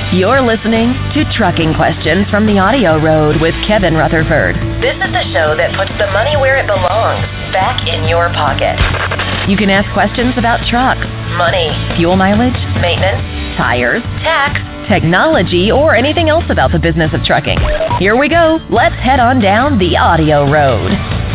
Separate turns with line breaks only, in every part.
You're listening to Trucking Questions from the Audio Road with Kevin Rutherford. This is the show that puts the money where it belongs, back in your pocket. You can ask questions about trucks, money, fuel mileage, maintenance, tires, tax, technology, or anything else about the business of trucking. Here we go. Let's head on down the Audio Road.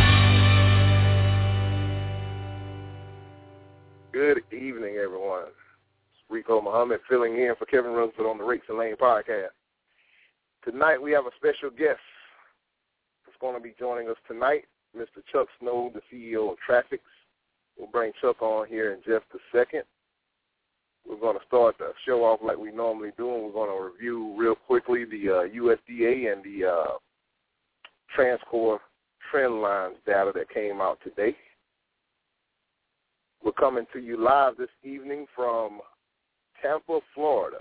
Good evening, everyone. Rico Muhammad filling in for Kevin Rutherford on the Rakes and Lane podcast. Tonight we have a special guest that's going to be joining us tonight, Mr. Chuck Snow, the CEO of Trafix. We'll bring Chuck on here in just a second. We're going to start the show off like we normally do, and we're going to review real quickly the USDA and the TransCore trend lines data that came out today. We're coming to you live this evening from Tampa, Florida.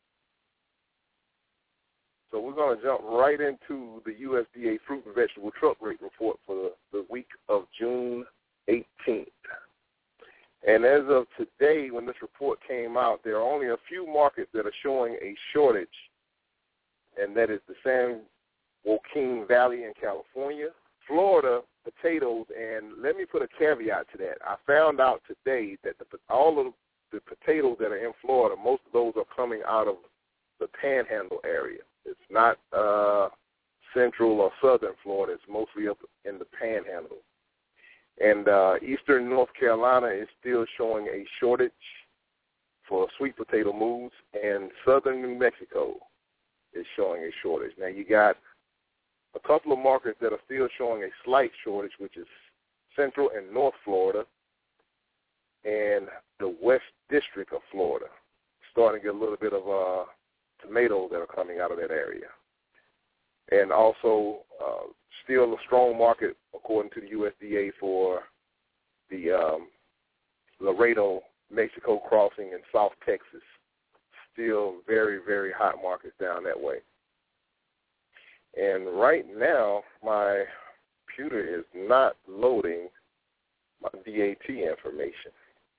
So we're going to jump right into the USDA fruit and vegetable truck rate report for the week of June 18th. And as of today, when this report came out, there are only a few markets that are showing a shortage, and that is the San Joaquin Valley in California, Florida, potatoes, and let me put a caveat to that. I found out today that all of the potatoes that are in Florida, most of those are coming out of the Panhandle area. It's not central or southern Florida. It's mostly up in the Panhandle. And eastern North Carolina is still showing a shortage for sweet potato moves, and southern New Mexico is showing a shortage. Now, you got a couple of markets that are still showing a slight shortage, which is Central and North Florida and the West District of Florida. Starting to get a little bit of tomatoes that are coming out of that area. And also still a strong market, according to the USDA, for the Laredo, Mexico crossing in South Texas. Still very, very hot markets down that way. And right now, my computer is not loading my DAT information.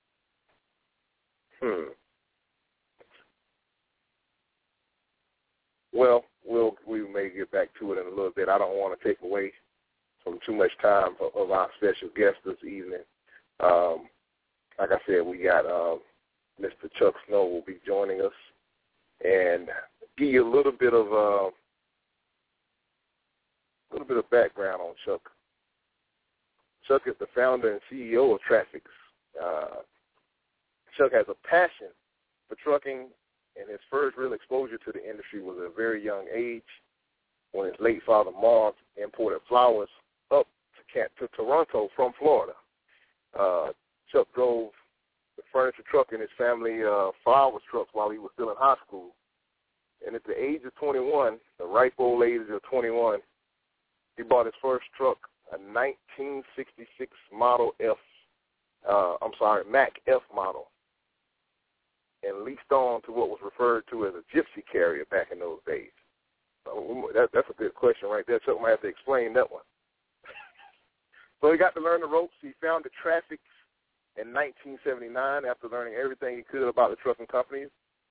Well, we may get back to it in a little bit. I don't want to take away from too much time of our special guest this evening. Like I said, we got Mr. Chuck Snow will be joining us, and give you a little bit of background on Chuck. Chuck is the founder and CEO of Trafix. Chuck has a passion for trucking, and his first real exposure to the industry was at a very young age when his late father, Marv, imported flowers up to Toronto from Florida. Chuck drove the furniture truck in his family flowers trucks while he was still in high school. And at the age of 21, the ripe old age of 21, he bought his first truck, a 1966 Mac F model, and leased on to what was referred to as a gypsy carrier back in those days. That's a good question right there. Chuck might have to explain that one. So he got to learn the ropes. He founded Trafix in 1979 after learning everything he could about the trucking companies.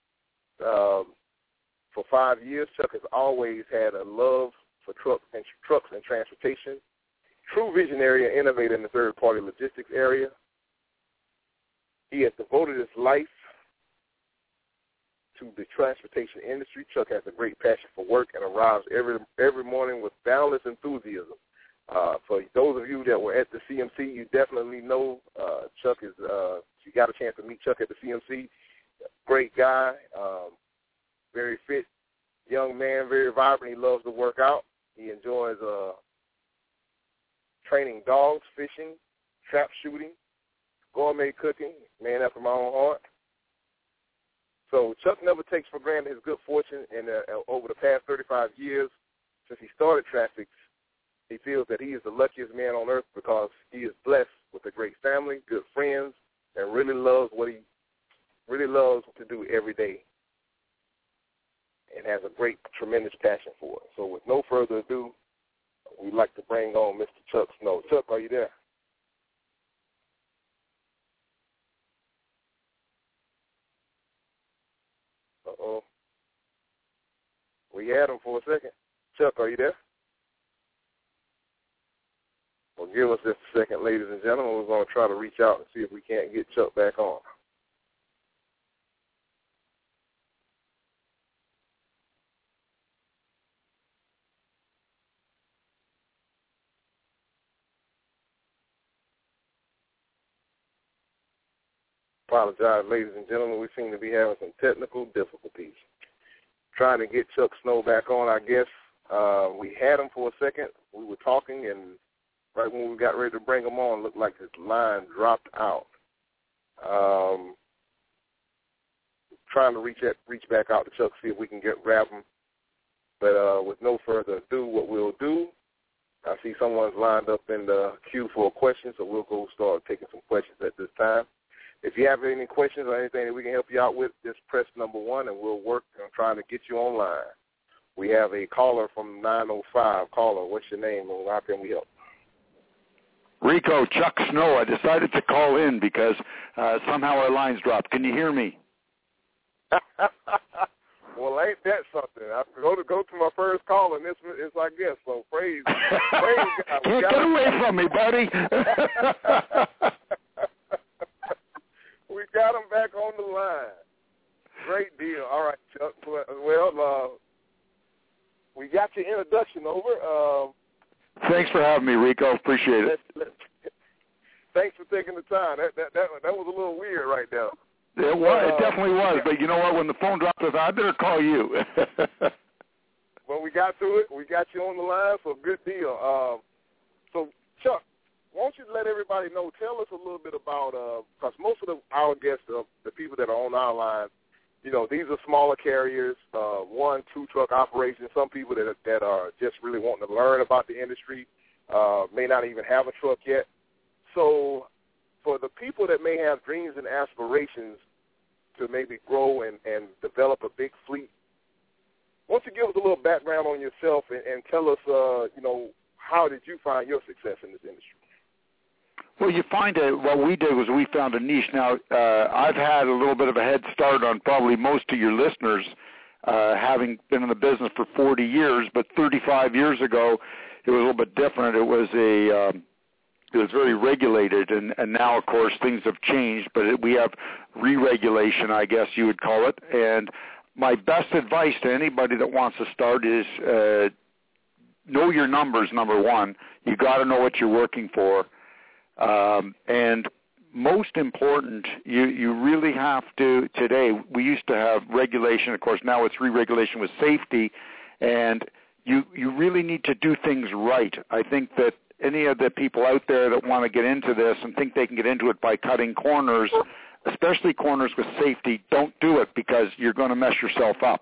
For 5 years, Chuck has always had a love for trucks and transportation. True visionary and innovator in the third-party logistics area. He has devoted his life to the transportation industry. Chuck has a great passion for work and arrives every morning with boundless enthusiasm. For those of you that were at the CMC, you definitely know Chuck is, you got a chance to meet Chuck at the CMC. Great guy, very fit young man, very vibrant. He loves to work out. He enjoys training dogs, fishing, trap shooting, gourmet cooking, man after my own heart. So Chuck never takes for granted his good fortune, and over the past 35 years since he started Trafix, he feels that he is the luckiest man on earth because he is blessed with a great family, good friends, and really loves what he really loves to do every day and has a great, tremendous passion for it. So with no further ado, we'd like to bring on Mr. Chuck Snow. Chuck, are you there? Uh-oh. had him for a second. Chuck, are you there? Well, give us just a second, ladies and gentlemen. We're going to try to reach out and see if we can't get Chuck back on. Apologize, ladies and gentlemen. We seem to be having some technical difficulties. Trying to get Chuck Snow back on, I guess. We had him for a second. We were talking, and right when we got ready to bring him on, it looked like his line dropped out. Trying to reach back out to Chuck, see if we can grab him. But with no further ado, what we'll do, I see someone's lined up in the queue for a question, so we'll go start taking some questions at this time. If you have any questions or anything that we can help you out with, just press number 1, and we'll work on trying to get you online. We have a caller from 905. Caller, what's your name, and how can we help?
Rico, Chuck Snow. I decided to call in because somehow our lines dropped. Can you hear me?
Well, ain't that something? I go to my first call, and it's like this. So praise God.
Get away from me, buddy.
We got him back on the line. Great deal. All right, Chuck. Well, we got your introduction over.
Thanks for having me, Rico. Appreciate it.
Thanks for taking the time. That was a little weird right there.
It was. It definitely was. But you know what? When the phone dropped, I thought, I better call you.
When we got to it, we got you on the line, so good deal. So, Chuck, why don't you let everybody know, tell us a little bit about, because most of our guests, the people that are on our line, you know, these are smaller carriers, 1-2 truck operations, some people that are just really wanting to learn about the industry, may not even have a truck yet. So for the people that may have dreams and aspirations to maybe grow and develop a big fleet, why don't you give us a little background on yourself and tell us, you know, how did you find your success in this industry?
Well, you find what we did was we found a niche. Now, I've had a little bit of a head start on probably most of your listeners, having been in the business for 40 years, but 35 years ago, it was a little bit different. It was very regulated, and now, of course, things have changed, but we have re-regulation, I guess you would call it. And my best advice to anybody that wants to start is know your numbers, number one. You got to know what you're working for. And most important, you really have to, today, we used to have regulation, of course, now it's re-regulation with safety, and you really need to do things right. I think that any of the people out there that want to get into this and think they can get into it by cutting corners, especially corners with safety, don't do it because you're going to mess yourself up.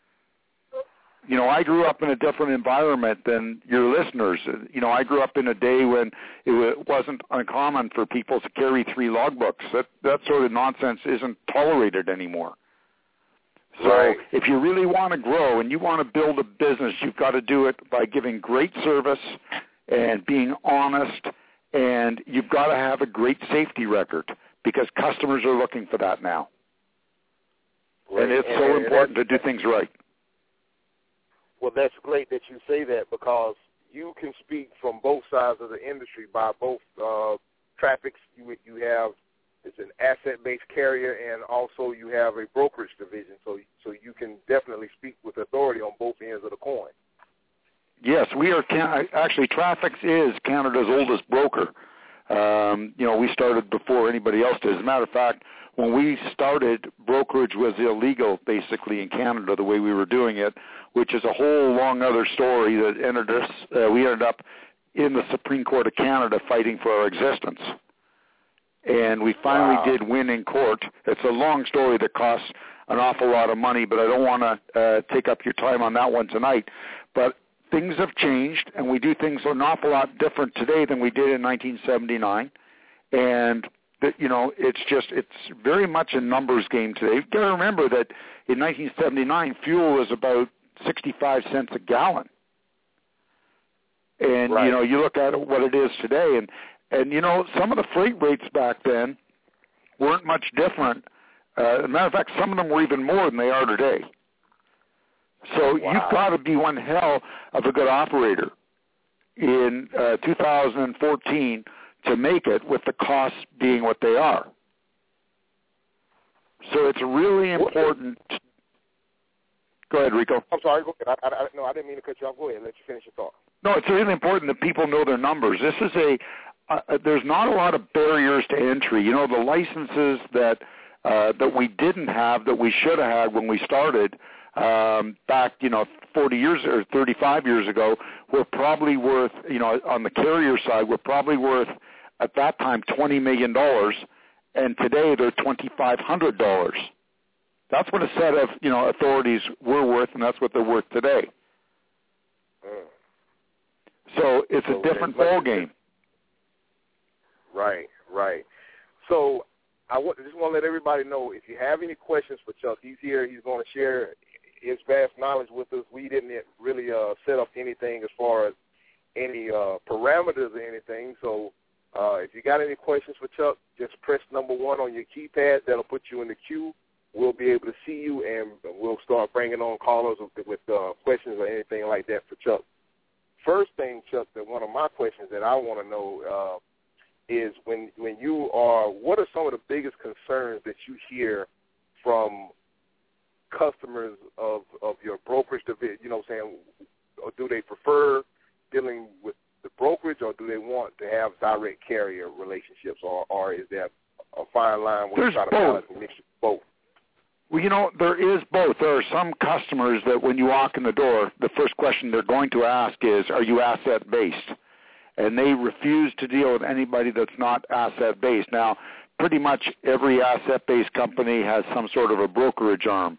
You know, I grew up in a different environment than your listeners. You know, I grew up in a day when it wasn't uncommon for people to carry 3 logbooks. That sort of nonsense isn't tolerated anymore. So
right.
If you really want to grow and you want to build a business, you've got to do it by giving great service and being honest, and you've got to have a great safety record because customers are looking for that now. Right. And it's so important to do things right.
Well, that's great that you say that because you can speak from both sides of the industry by both traffics. You have, it's an asset-based carrier, and also you have a brokerage division, so you can definitely speak with authority on both ends of the coin.
Yes, we are. Actually, Trafix is Canada's oldest broker. You know, we started before anybody else did. As a matter of fact, when we started, brokerage was illegal, basically, in Canada, the way we were doing it, which is a whole long other story that we ended up in the Supreme Court of Canada fighting for our existence. And we finally did win in court. It's a long story that costs an awful lot of money, but I don't want to take up your time on that one tonight. But things have changed, and we do things an awful lot different today than we did in 1979. And, you know, it's very much a numbers game today. You've got to remember that in 1979, fuel was about 65 cents a gallon. And,
right.
You know, you look at what it is today, and you know, some of the freight rates back then weren't much different. As a matter of fact, some of them were even more than they are today. So you've got to be one hell of a good operator in 2014 to make it with the costs being what they are. So it's really important. Go ahead, Rico.
I'm sorry. Go ahead. I didn't mean to cut you off. Go ahead. Let you finish your thought.
No, it's really important that people know their numbers. This is there's not a lot of barriers to entry. You know, the licenses that we didn't have that we should have had when we started back, 40 years or 35 years ago were probably worth, on the carrier side, were probably worth at that time $20 million, and today they're $2,500. That's what a set of, authorities were worth, and that's what they're worth today. So it's a different ball game.
Right. So I just want to let everybody know, if you have any questions for Chuck, he's here. He's going to share his vast knowledge with us. We didn't really set up anything as far as any parameters or anything. So if you got any questions for Chuck, just press number 1 on your keypad. That'll put you in the queue. We'll be able to see you, and we'll start bringing on callers with questions or anything like that for Chuck. First thing, Chuck, that one of my questions that I want to know is when you are, what are some of the biggest concerns that you hear from customers of your brokerage division? Or do they prefer dealing with the brokerage, or do they want to have direct carrier relationships, or is there a fine line where you try to balance a mixture of both?
Well, there is both. There are some customers that when you walk in the door, the first question they're going to ask is, are you asset-based? And they refuse to deal with anybody that's not asset-based. Now, pretty much every asset-based company has some sort of a brokerage arm.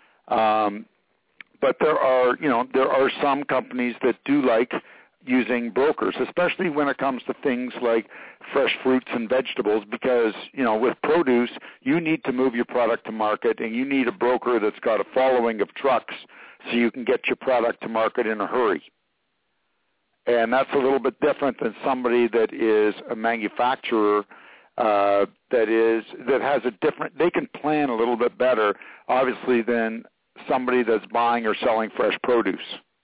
But there are some companies that do like using brokers, especially when it comes to things like fresh fruits and vegetables, because, with produce, you need to move your product to market, and you need a broker that's got a following of trucks so you can get your product to market in a hurry. And that's a little bit different than somebody that is a manufacturer that has a different, they can plan a little bit better, obviously, than somebody that's buying or selling fresh produce.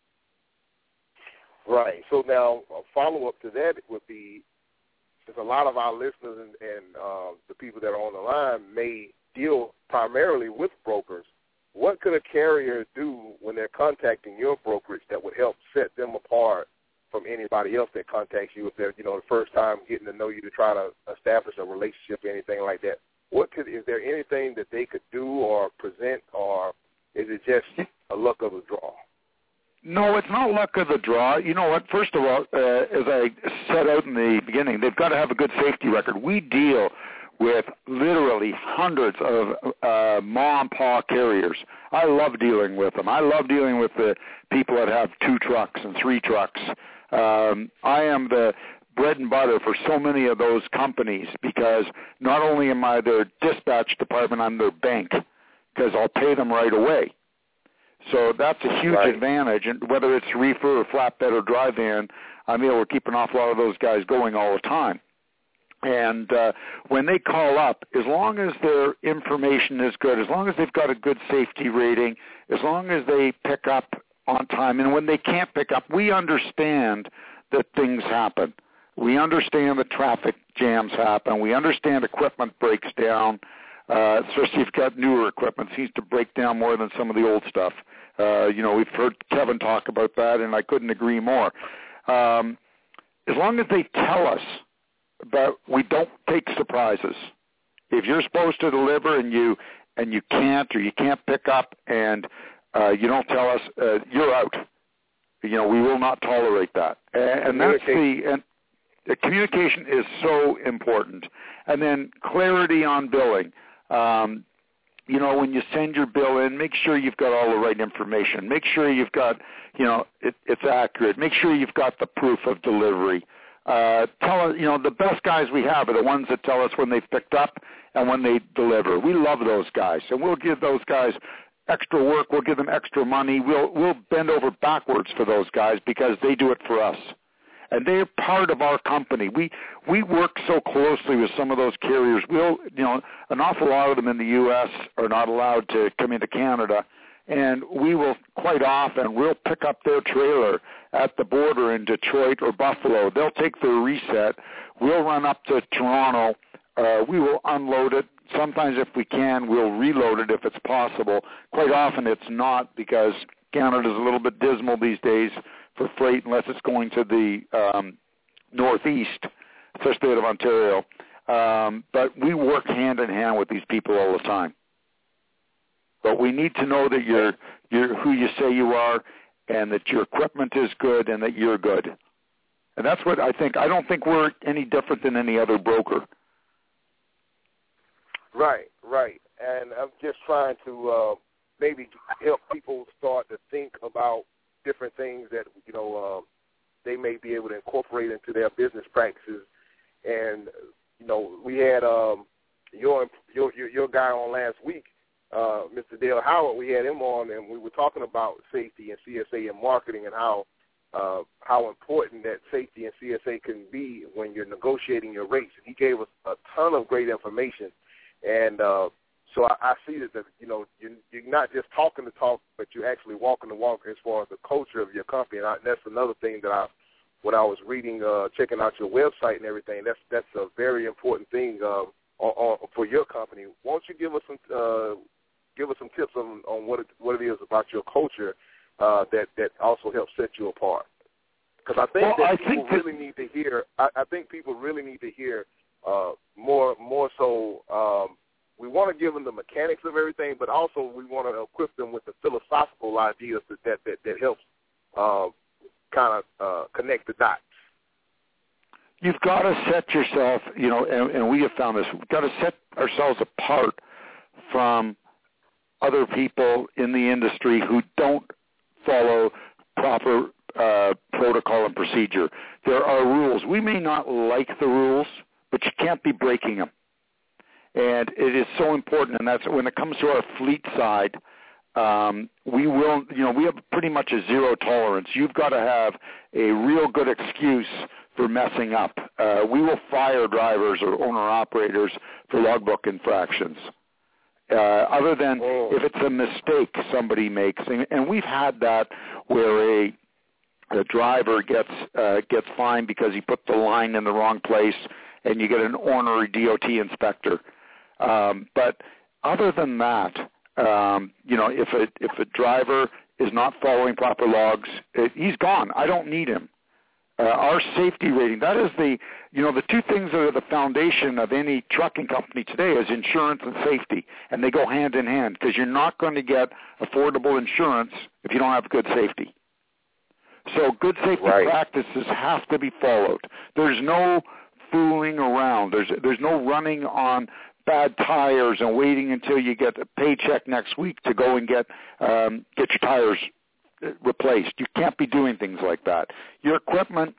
Right. So now a follow-up to that would be, since a lot of our listeners and the people that are on the line may deal primarily with brokers, what could a carrier do when they're contacting your brokerage that would help set them apart from anybody else that contacts you if they're, the first time getting to know you to try to establish a relationship or anything like that? Is there anything that they could do or present, or is it just a luck of the draw?
No, it's not luck of the draw. You know what? First of all, as I set out in the beginning, they've got to have a good safety record. We deal with literally hundreds of mom-and-pop carriers. I love dealing with them. I love dealing with the people that have 2 trucks and 3 trucks. I am the bread and butter for so many of those companies, because not only am I their dispatch department, I'm their bank, because I'll pay them right away. So that's a huge advantage, and whether it's reefer or flatbed or dry van, I'm able to keep an awful lot of those guys going all the time. And when they call up, as long as their information is good, as long as they've got a good safety rating, as long as they pick up on time, and when they can't pick up, we understand that things happen. We understand that traffic jams happen. We understand equipment breaks down. Especially if you've got newer equipment, it seems to break down more than some of the old stuff. We've heard Kevin talk about that, and I couldn't agree more. As long as they tell us, but we don't take surprises. If you're supposed to deliver and you can't, or you can't pick up, and you don't tell us, you're out. We will not tolerate that. And that's the communication is so important. And then clarity on billing. When you send your bill in, make sure you've got all the right information. Make sure you've got, it's accurate. Make sure you've got the proof of delivery. Tell us, the best guys we have are the ones that tell us when they've picked up and when they deliver. We love those guys, and we'll give those guys extra work. We'll give them extra money. We'll bend over backwards for those guys because they do it for us. And they're part of our company. We work so closely with some of those carriers. An awful lot of them in the U.S. are not allowed to come into Canada, and we will quite often, we'll pick up their trailer at the border in Detroit or Buffalo. They'll take their reset. We'll run up to Toronto. We will unload it. Sometimes if we can, we'll reload it if it's possible. Quite often it's not, because Canada's a little bit dismal these days for freight unless it's going to the northeast, the state of Ontario. But we work hand in hand with these people all the time. But we need to know that you're who you say you are, and that your equipment is good, and that you're good. And that's what I think. I don't think we're any different than any other broker.
Right. And I'm just trying to maybe help people start to think about different things that, they may be able to incorporate into their business practices. And, we had your guy on last week, Mr. Dale Howard. We had him on, and we were talking about safety and CSA and marketing, and how important that safety and CSA can be when you're negotiating your rates. And he gave us a ton of great information. And so I see that, you're not just talking the talk, but you're actually walking the walk as far as the culture of your company. And that's another thing that when I was reading, checking out your website and everything, that's a very important thing for your company. Won't you give us some tips on what it is about your culture that also helps set you apart? Because I think people really need to hear. I think people really need to hear more so. We want to give them the mechanics of everything, but also we want to equip them with the philosophical ideas that helps kind of connect the dots.
You've got to set yourself, and we have found this, we've got to set ourselves apart from other people in the industry who don't follow proper protocol and procedure. There are rules. We may not like the rules, but you can't be breaking them. And it is so important, and that's when it comes to our fleet side, we have pretty much a zero tolerance. You've got to have a real good excuse for messing up. We will fire drivers or owner-operators for logbook infractions. Other than if it's a mistake somebody makes. And we've had that where a driver gets fined because he put the line in the wrong place, and you get an ornery DOT inspector. But other than that, if a driver is not following proper logs, he's gone. I don't need him. Our safety rating, that is the two things that are the foundation of any trucking company today is insurance and safety, and they go hand in hand, because you're not going to get affordable insurance if you don't have good safety. So good safety practices have to be followed. There's no fooling around. There's no running on bad tires and waiting until you get a paycheck next week to go and get your tires replaced. You can't be doing things like that. Your equipment,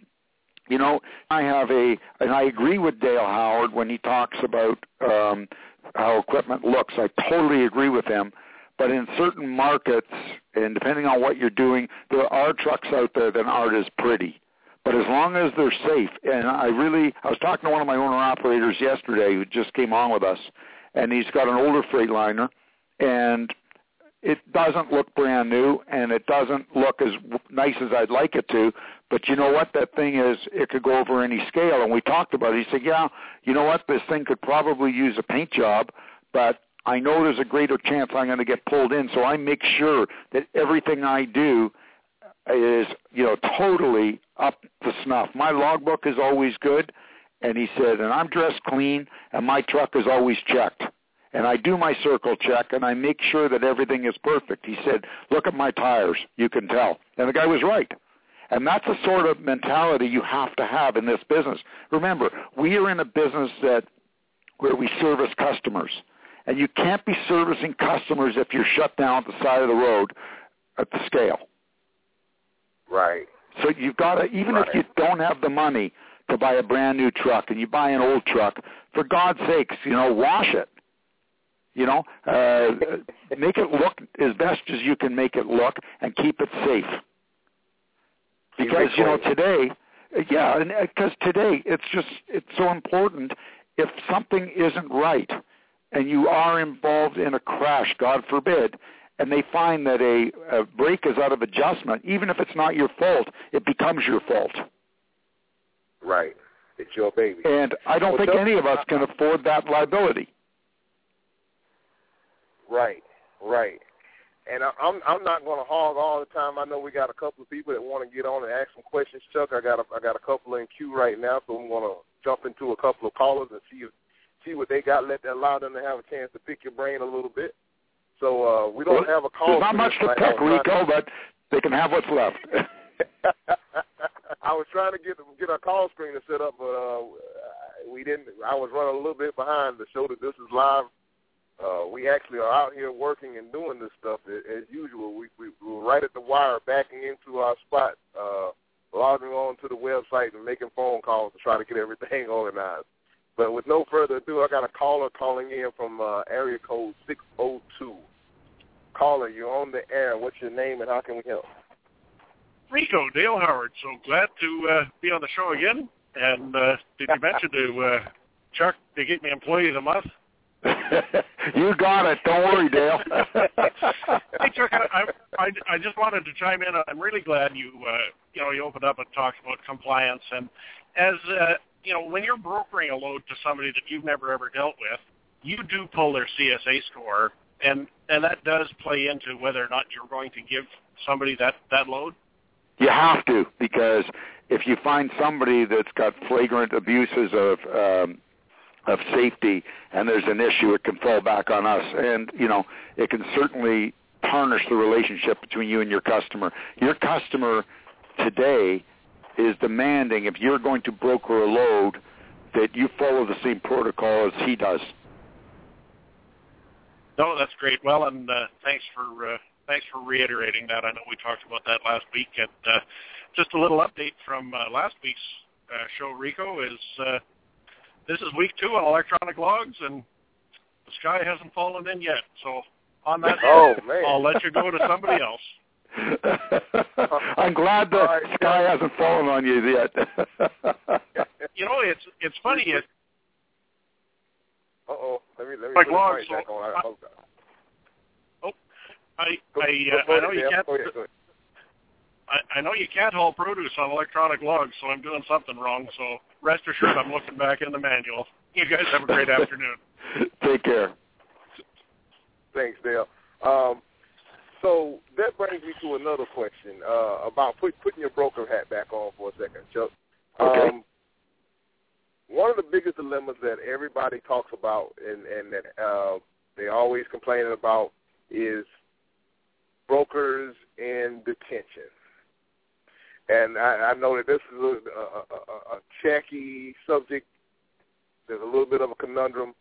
I agree with Dale Howard when he talks about how equipment looks. I totally agree with him. But in certain markets, and depending on what you're doing, there are trucks out there that aren't as pretty. But as long as they're safe, and I was talking to one of my owner-operators yesterday who just came on with us, and he's got an older Freightliner, and it doesn't look brand new, and it doesn't look as nice as I'd like it to, but you know what, that thing is, it could go over any scale, and we talked about it. He said, yeah, you know what, this thing could probably use a paint job, but I know there's a greater chance I'm going to get pulled in, so I make sure that everything I do is, totally up to snuff. My logbook is always good, and he said, and I'm dressed clean, and my truck is always checked. And I do my circle check, and I make sure that everything is perfect. He said, look at my tires. You can tell. And the guy was right. And that's the sort of mentality you have to have in this business. Remember, we are in a business where we service customers. And you can't be servicing customers if you're shut down at the side of the road at the scale.
Right.
So you've got to, even if you don't have the money to buy a brand new truck and you buy an old truck, for God's sakes, wash it. Make it look as best as you can make it look and keep it safe. Because, today, because today it's so important. If something isn't right and you are involved in a crash, God forbid, and they find that a brake is out of adjustment, even if it's not your fault, it becomes your fault.
Right. It's your baby.
And I don't think any of us can afford that liability.
Right. And I'm not going to hog all the time. I know we got a couple of people that want to get on and ask some questions, Chuck. I got a couple in queue right now, so I'm going to jump into a couple of callers and see what they got. Allow them to have a chance to pick your brain a little bit. So we don't have a call.
There's not much to pick, Rico, but they can have what's left.
I was trying to get our call screener set up, but we didn't. I was running a little bit behind to show that this is live. We actually are out here working and doing this stuff as usual. We were right at the wire, backing into our spot, logging on to the website and making phone calls to try to get everything organized. But with no further ado, I got a caller calling in from area code 602. Caller, you're on the air. What's your name and how can we help?
Rico, Dale Howard. So glad to be on the show again. And did you mention to Chuck to get me Employee of the Month?
You got it. Don't worry, Dale.
Hey, Chuck, I just wanted to chime in. I'm really glad you opened up and talked about compliance. And as when you're brokering a load to somebody that you've never ever dealt with, you do pull their CSA score, and that does play into whether or not you're going to give somebody that load.
You have to, because if you find somebody that's got flagrant abuses of safety and there's an issue, it can fall back on us. And, it can certainly tarnish the relationship between you and your customer. Your customer today is demanding, if you're going to broker a load, that you follow the same protocol as he does.
No, that's great. Well, and thanks for reiterating that. I know we talked about that last week. And just a little update from last week's show, Rico, is this is week 2 on electronic logs, and the sky hasn't fallen in yet. So on that note, I'll let you go to somebody else.
I'm glad the sky hasn't fallen on you yet.
It's funny.
Let me
like
put
logs.
it right back on.
I know you can't. I know you can't haul produce on electronic logs, so I'm doing something wrong. So rest assured, I'm looking back in the manual. You guys have a great afternoon.
Take care.
Thanks, Dale. So that brings me to another question about putting your broker hat back on for a second, Chuck.
Okay.
One of the biggest dilemmas that everybody talks about and that they always complaining about is brokers in detention. And I know that this is a checky subject. There's a little bit of a conundrum.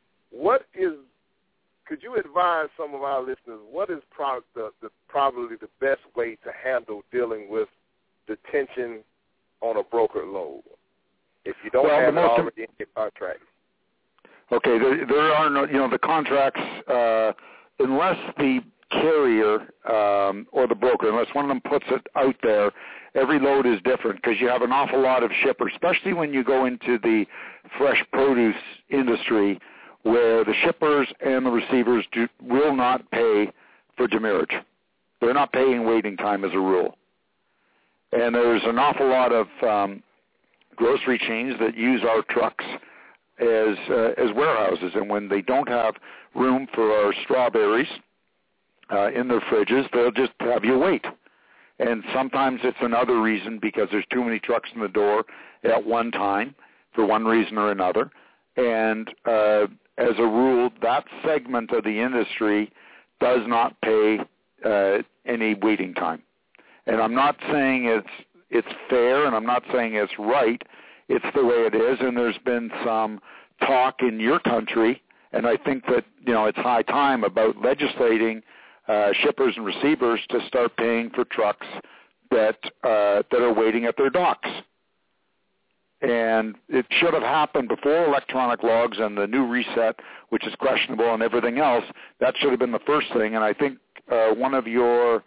Could you advise some of our listeners, what is probably the best way to handle dealing with detention on a broker load if you don't have it already in your contract?
Okay, there are no, the contracts, unless the carrier or the broker, unless one of them puts it out there, every load is different because you have an awful lot of shippers, especially when you go into the fresh produce industry, where the shippers and the receivers will not pay for demurrage. They're not paying waiting time as a rule. And there's an awful lot of grocery chains that use our trucks as warehouses. And when they don't have room for our strawberries in their fridges, they'll just have you wait. And sometimes it's another reason because there's too many trucks in the door at one time for one reason or another. And as a rule, that segment of the industry does not pay any waiting time. And I'm not saying it's fair, and I'm not saying it's right. It's the way it is, and there's been some talk in your country, and I think that it's high time about legislating shippers and receivers to start paying for trucks that are waiting at their docks. And it should have happened before electronic logs and the new reset, which is questionable, and everything else. That should have been the first thing. And I think one of your,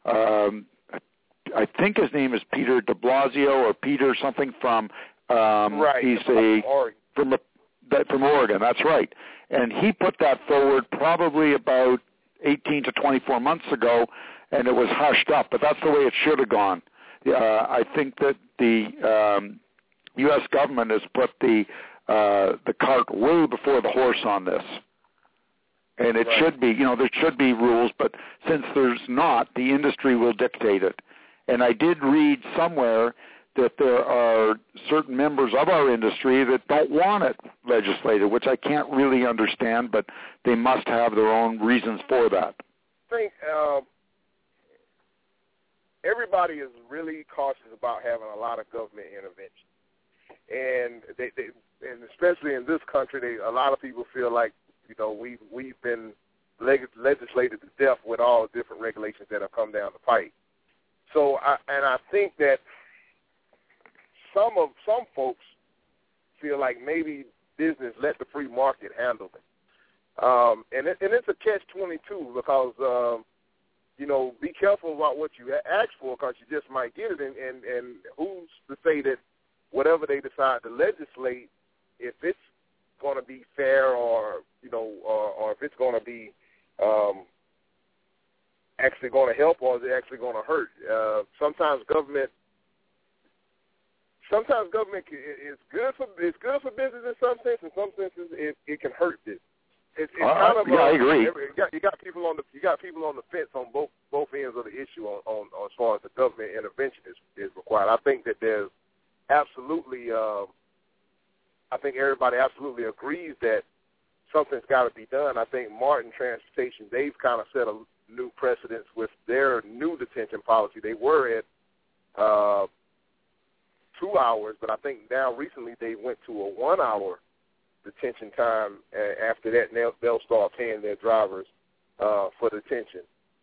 I think his name is Peter de Blasio or Peter something from,
right.
He's
from
Oregon. That's right. And he put that forward probably about 18 to 24 months ago, and it was hushed up. But that's the way it should have gone. I think that the U.S. government has put the cart way before the horse on this. And it should be, there should be rules, but since there's not, the industry will dictate it. And I did read somewhere that there are certain members of our industry that don't want it legislated, which I can't really understand, but they must have their own reasons for that.
I think everybody is really cautious about having a lot of government intervention. And and especially in this country, a lot of people feel like, we've been legislated to death with all the different regulations that have come down the pipe. So, I think that some folks feel like maybe business let the free market handle it, and it's a catch-22 because be careful about what you ask for because you just might get it, and who's to say that whatever they decide to legislate, if it's going to be fair or if it's going to be actually going to help or is it actually going to hurt. Sometimes government is good for business in some sense. In some senses, it can hurt business. It's kind of
I agree.
You got people on the fence on both ends of the issue on as far as the government intervention is required. I think that there's absolutely. I think everybody absolutely agrees that something's got to be done. I think Martin Transportation, they've kind of set a new precedence with their new detention policy. They were at 2 hours, but I think now recently they went to a 1 hour detention time. After that, they'll start paying their drivers for detention.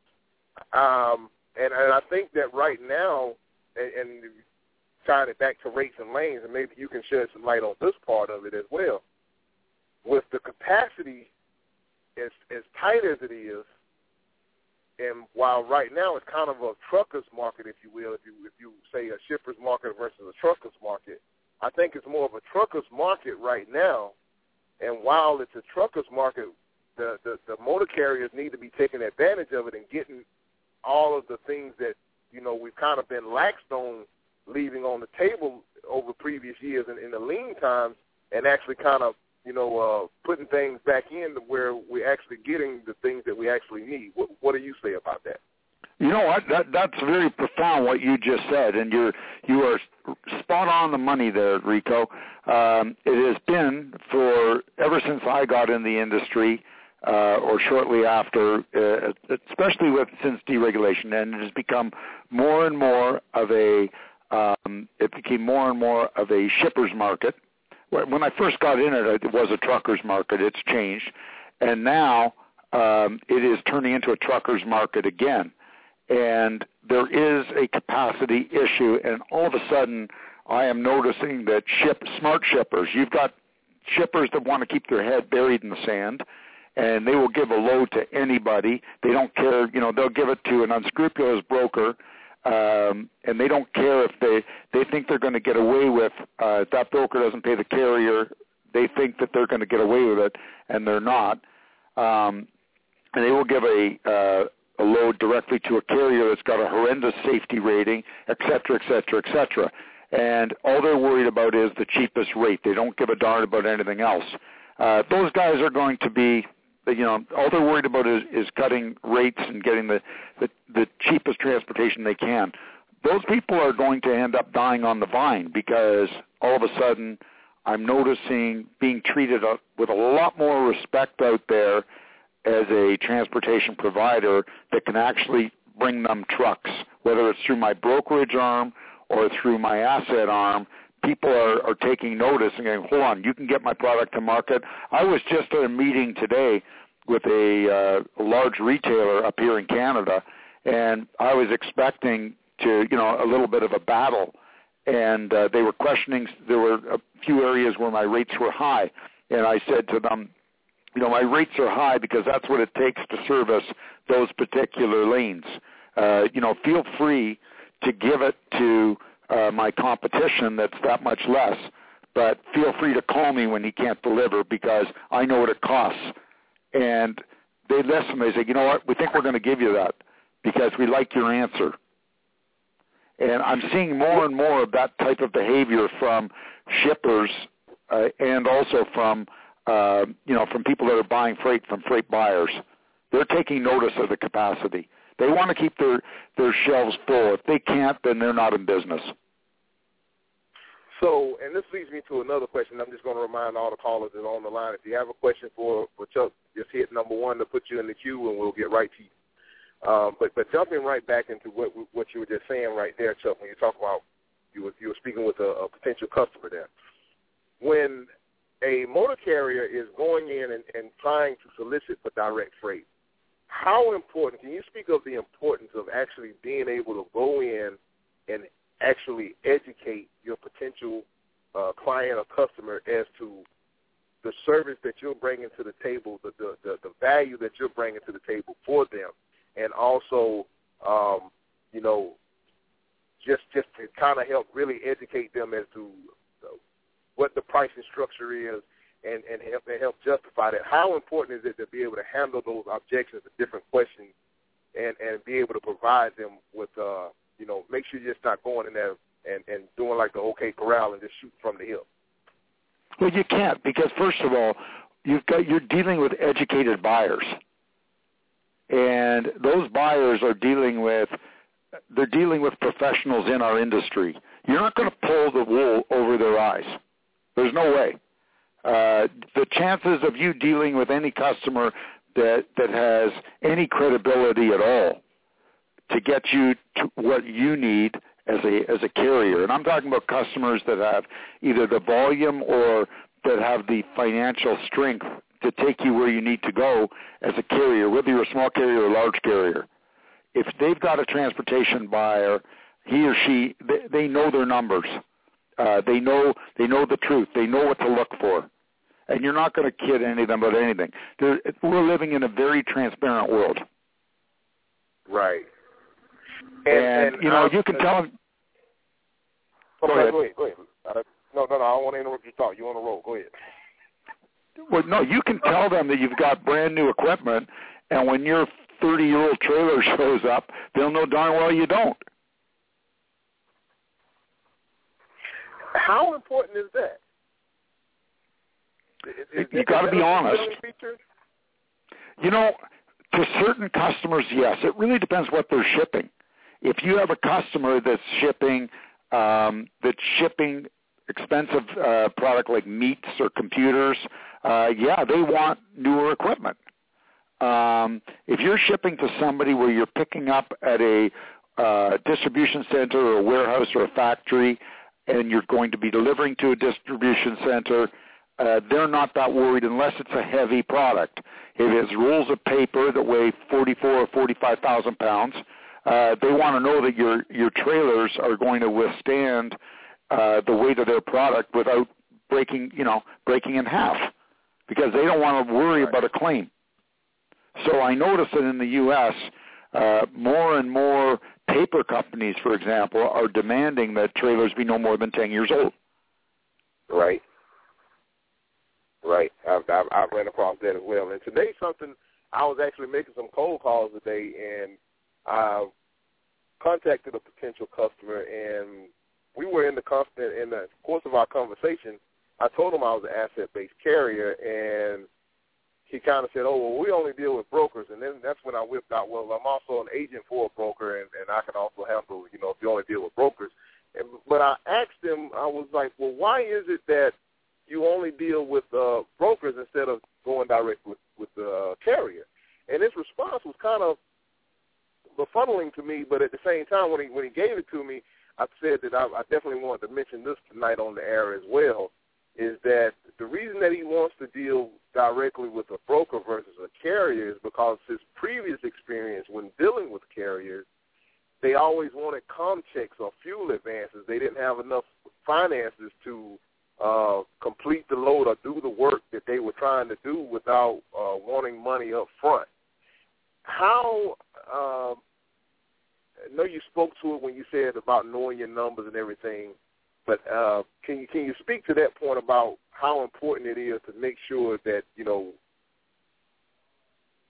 And I think that right now, and tying it back to rates and lanes, and maybe you can shed some light on this part of it as well. With the capacity as tight as it is, and while right now it's kind of a trucker's market, if you will, if you say a shipper's market versus a trucker's market, I think it's more of a trucker's market right now. And while it's a trucker's market, the motor carriers need to be taking advantage of it and getting all of the things that we've kind of been laxed on, leaving on the table over previous years in the lean times, and actually kind of, putting things back in to where we're actually getting the things that we actually need. What do you say about that?
You know what? That's very profound what you just said, and you are spot on the money there, Rico. It has been ever since I got in the industry, or shortly after, especially since deregulation, and it has become more and more of a shipper's market. When I first got in it was a trucker's market. It's changed, and now it is turning into a trucker's market again. And there is a capacity issue, and all of a sudden I am noticing that smart shippers, you've got shippers that want to keep their head buried in the sand, and they will give a load to anybody. They don't care, they'll give it to an unscrupulous broker, and they don't care if they think they're going to get away with if that broker doesn't pay the carrier. They think that they're going to get away with it, and they're not. And they will give a load directly to a carrier that's got a horrendous safety rating, et cetera, et cetera, et cetera. And all they're worried about is the cheapest rate. They don't give a darn about anything else. Those guys are going to be, all they're worried about is cutting rates and getting the cheapest transportation they can. Those people are going to end up dying on the vine because all of a sudden I'm noticing being treated with a lot more respect out there as a transportation provider that can actually bring them trucks, whether it's through my brokerage arm or through my asset arm. People are taking notice and going, hold on, you can get my product to market. I was just at a meeting today with a large retailer up here in Canada, and I was expecting a little bit of a battle. And they were questioning, there were a few areas where my rates were high. And I said to them, my rates are high because that's what it takes to service those particular lanes. Feel free to give it to my competition that's that much less, but feel free to call me when he can't deliver because I know what it costs. And they listen. They say, you know what, we think we're going to give you that because we like your answer. And I'm seeing more and more of that type of behavior from shippers and also from from people that are buying freight from freight buyers. They're taking notice of the capacity. They want to keep their shelves full. If they can't, then they're not in business.
So, and this leads me to another question. I'm just going to remind all the callers that are on the line, if you have a question for Chuck, just hit number 1 to put you in the queue, and we'll get right to you. But jumping right back into what you were just saying right there, Chuck, when you talk about you were speaking with a potential customer there. When a motor carrier is going in and trying to solicit for direct freight, how important, can you speak of the importance of actually being able to go in and actually educate your potential client or customer as to the service that you're bringing to the table, the value that you're bringing to the table for them, and also, just to kind of help really educate them as to what the pricing structure is and help justify that. How important is it to be able to handle those objections and different questions and be able to provide them with, make sure you're just not going in there and doing like the OK Corral and just shoot from the hip?
Well, you can't, because first of all, you're dealing with educated buyers, and those buyers are dealing with professionals in our industry. You're not going to pull the wool over their eyes. There's no way. The chances of you dealing with any customer that has any credibility at all to get you to what you need as a carrier, and I'm talking about customers that have either the volume or that have the financial strength to take you where you need to go as a carrier, whether you're a small carrier or a large carrier. If they've got a transportation buyer, he or she, they know their numbers. They know the truth. They know what to look for. And you're not going to kid any of them about anything. We're living in a very transparent world.
Right.
And you can tell them.
Go ahead. No, I don't want to interrupt your thought. You're on the roll. Go ahead.
Well, no, you can tell them that you've got brand new equipment, and when your 30-year-old trailer shows up, they'll know darn well you don't.
How important is that?
You got to be honest. To certain customers, yes. It really depends what they're shipping. If you have a customer that's shipping expensive product like meats or computers, they want newer equipment. If you're shipping to somebody where you're picking up at a distribution center or a warehouse or a factory, and you're going to be delivering to a distribution center, they're not that worried unless it's a heavy product. If it's rolls of paper that weigh 44 or 45,000 pounds, they want to know that your trailers are going to withstand the weight of their product without breaking in half, because they don't want to worry about a claim. So I notice that in the U.S., more and more paper companies, for example, are demanding that trailers be no more than 10 years old.
Right. I've ran across that as well. And today, I was actually making some cold calls today, and I contacted a potential customer, and we were in the course of our conversation, I told him I was an asset-based carrier, and he kind of said, oh, well, we only deal with brokers. And then that's when I whipped out, well, I'm also an agent for a broker, and I can also handle, if you only deal with brokers. But I asked him, I was like, well, why is it that you only deal with brokers instead of going direct with the carrier? And his response was kind of befuddling to me, but at the same time, when he gave it to me, I said that I definitely wanted to mention this tonight on the air as well, is that the reason that he wants to deal directly with a broker versus a carrier is because his previous experience when dealing with carriers, they always wanted com checks or fuel advances. They didn't have enough finances to complete the load or do the work that they were trying to do without wanting money up front. How I know you spoke to it when you said about knowing your numbers and everything, but can you speak to that point about how important it is to make sure that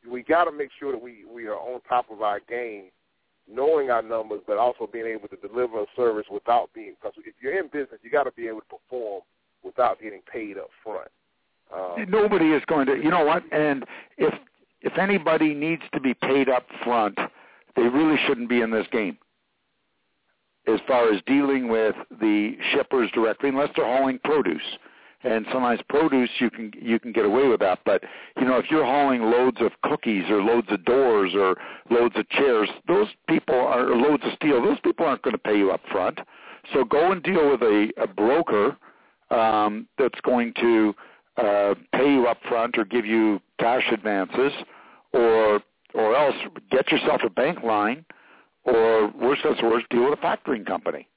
we got to make sure that we are on top of our game, knowing our numbers, but also being able to deliver a service without being, because if you're in business, you got to be able to perform without getting paid up front.
Nobody is going to, you know what, and if anybody needs to be paid up front, they really shouldn't be in this game as far as dealing with the shippers directly, unless they're hauling produce. And sometimes produce you can get away with that. But, you know, if you're hauling loads of cookies or loads of doors or loads of chairs, those people are, or loads of steel, those people aren't going to pay you up front. So go and deal with a broker that's going to pay you up front or give you cash advances, or else get yourself a bank line, or worse comes to worse, deal with a factoring company.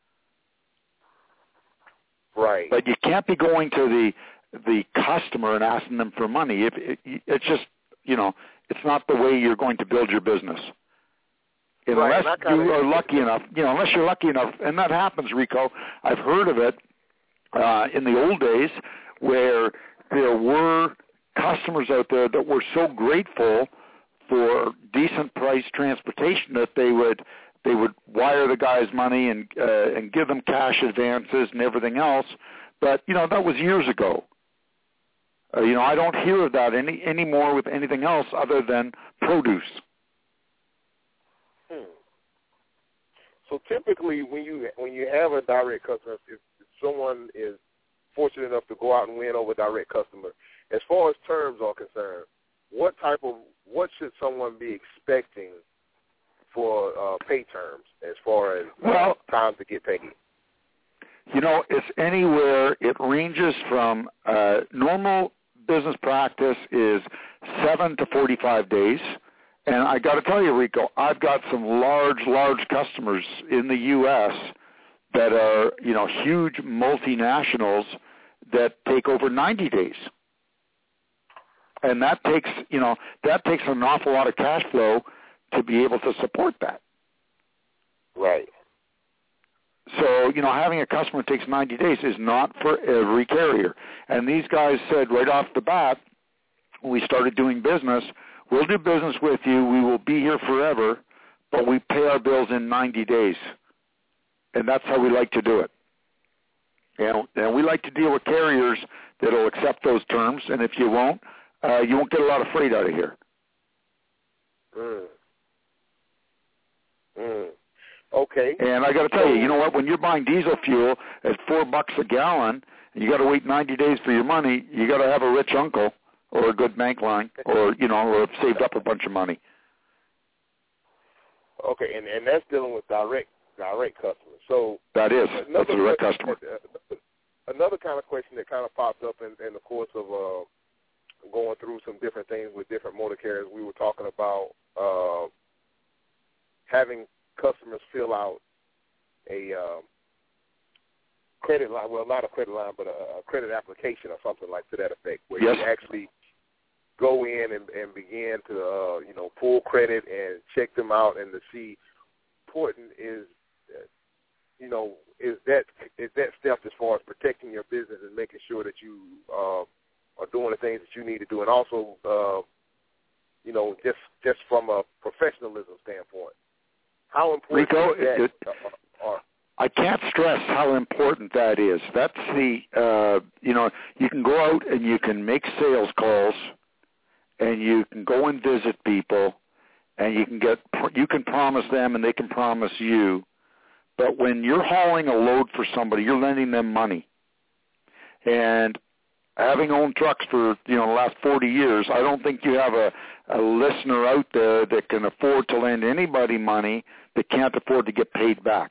Right.
But you can't be going to the customer and asking them for money. It's just, you know, it's not the way you're going to build your business. Unless you are lucky enough, you know, unless you're lucky enough, and that happens, Rico. I've heard of it in the old days where there were customers out there that were so grateful for decent priced transportation that they would wire the guys money and give them cash advances and everything else. But, you know, that was years ago. You know, I don't hear of that anymore with anything else other than produce.
So typically when you have a direct customer, if someone is fortunate enough to go out and win over a direct customer, as far as terms are concerned, what should someone be expecting for pay terms as far as time to get paid?
You know, it's anywhere. It ranges from normal business practice is 7 to 45 days. And I got to tell you, Rico, I've got some large customers in the U.S. that are, you know, huge multinationals that take over 90 days. And that takes an awful lot of cash flow to be able to support that.
Right.
So, you know, having a customer that takes 90 days is not for every carrier. And these guys said right off the bat, when we started doing business, we'll do business with you, we will be here forever, but we pay our bills in 90 days. And that's how we like to do it. And we like to deal with carriers that will accept those terms, and if you won't get a lot of freight out of here.
Okay.
And I got to tell you, you know what? When you're buying diesel fuel at $4 a gallon, and you got to wait 90 days for your money, you got to have a rich uncle or a good bank line, or or saved up a bunch of money.
Okay, and that's dealing with direct customers. So
that's a direct customer.
Another kind of question that kind of popped up in the course of going through some different things with different motor carriers, we were talking about having customers fill out a credit line, well, not a credit line, but a credit application or something like to that effect, where you actually go in and begin to, pull credit and check them out and to see important is that step as far as protecting your business and making sure that you are doing the things that you need to do, and also, just from a professionalism standpoint. How important
Rico,
is that?
I can't stress how important that is. That's the, you can go out and you can make sales calls, and you can go and visit people, and you can promise them and they can promise you. But when you're hauling a load for somebody, you're lending them money. And having owned trucks for, the last 40 years, I don't think you have a listener out there that can afford to lend anybody money that can't afford to get paid back.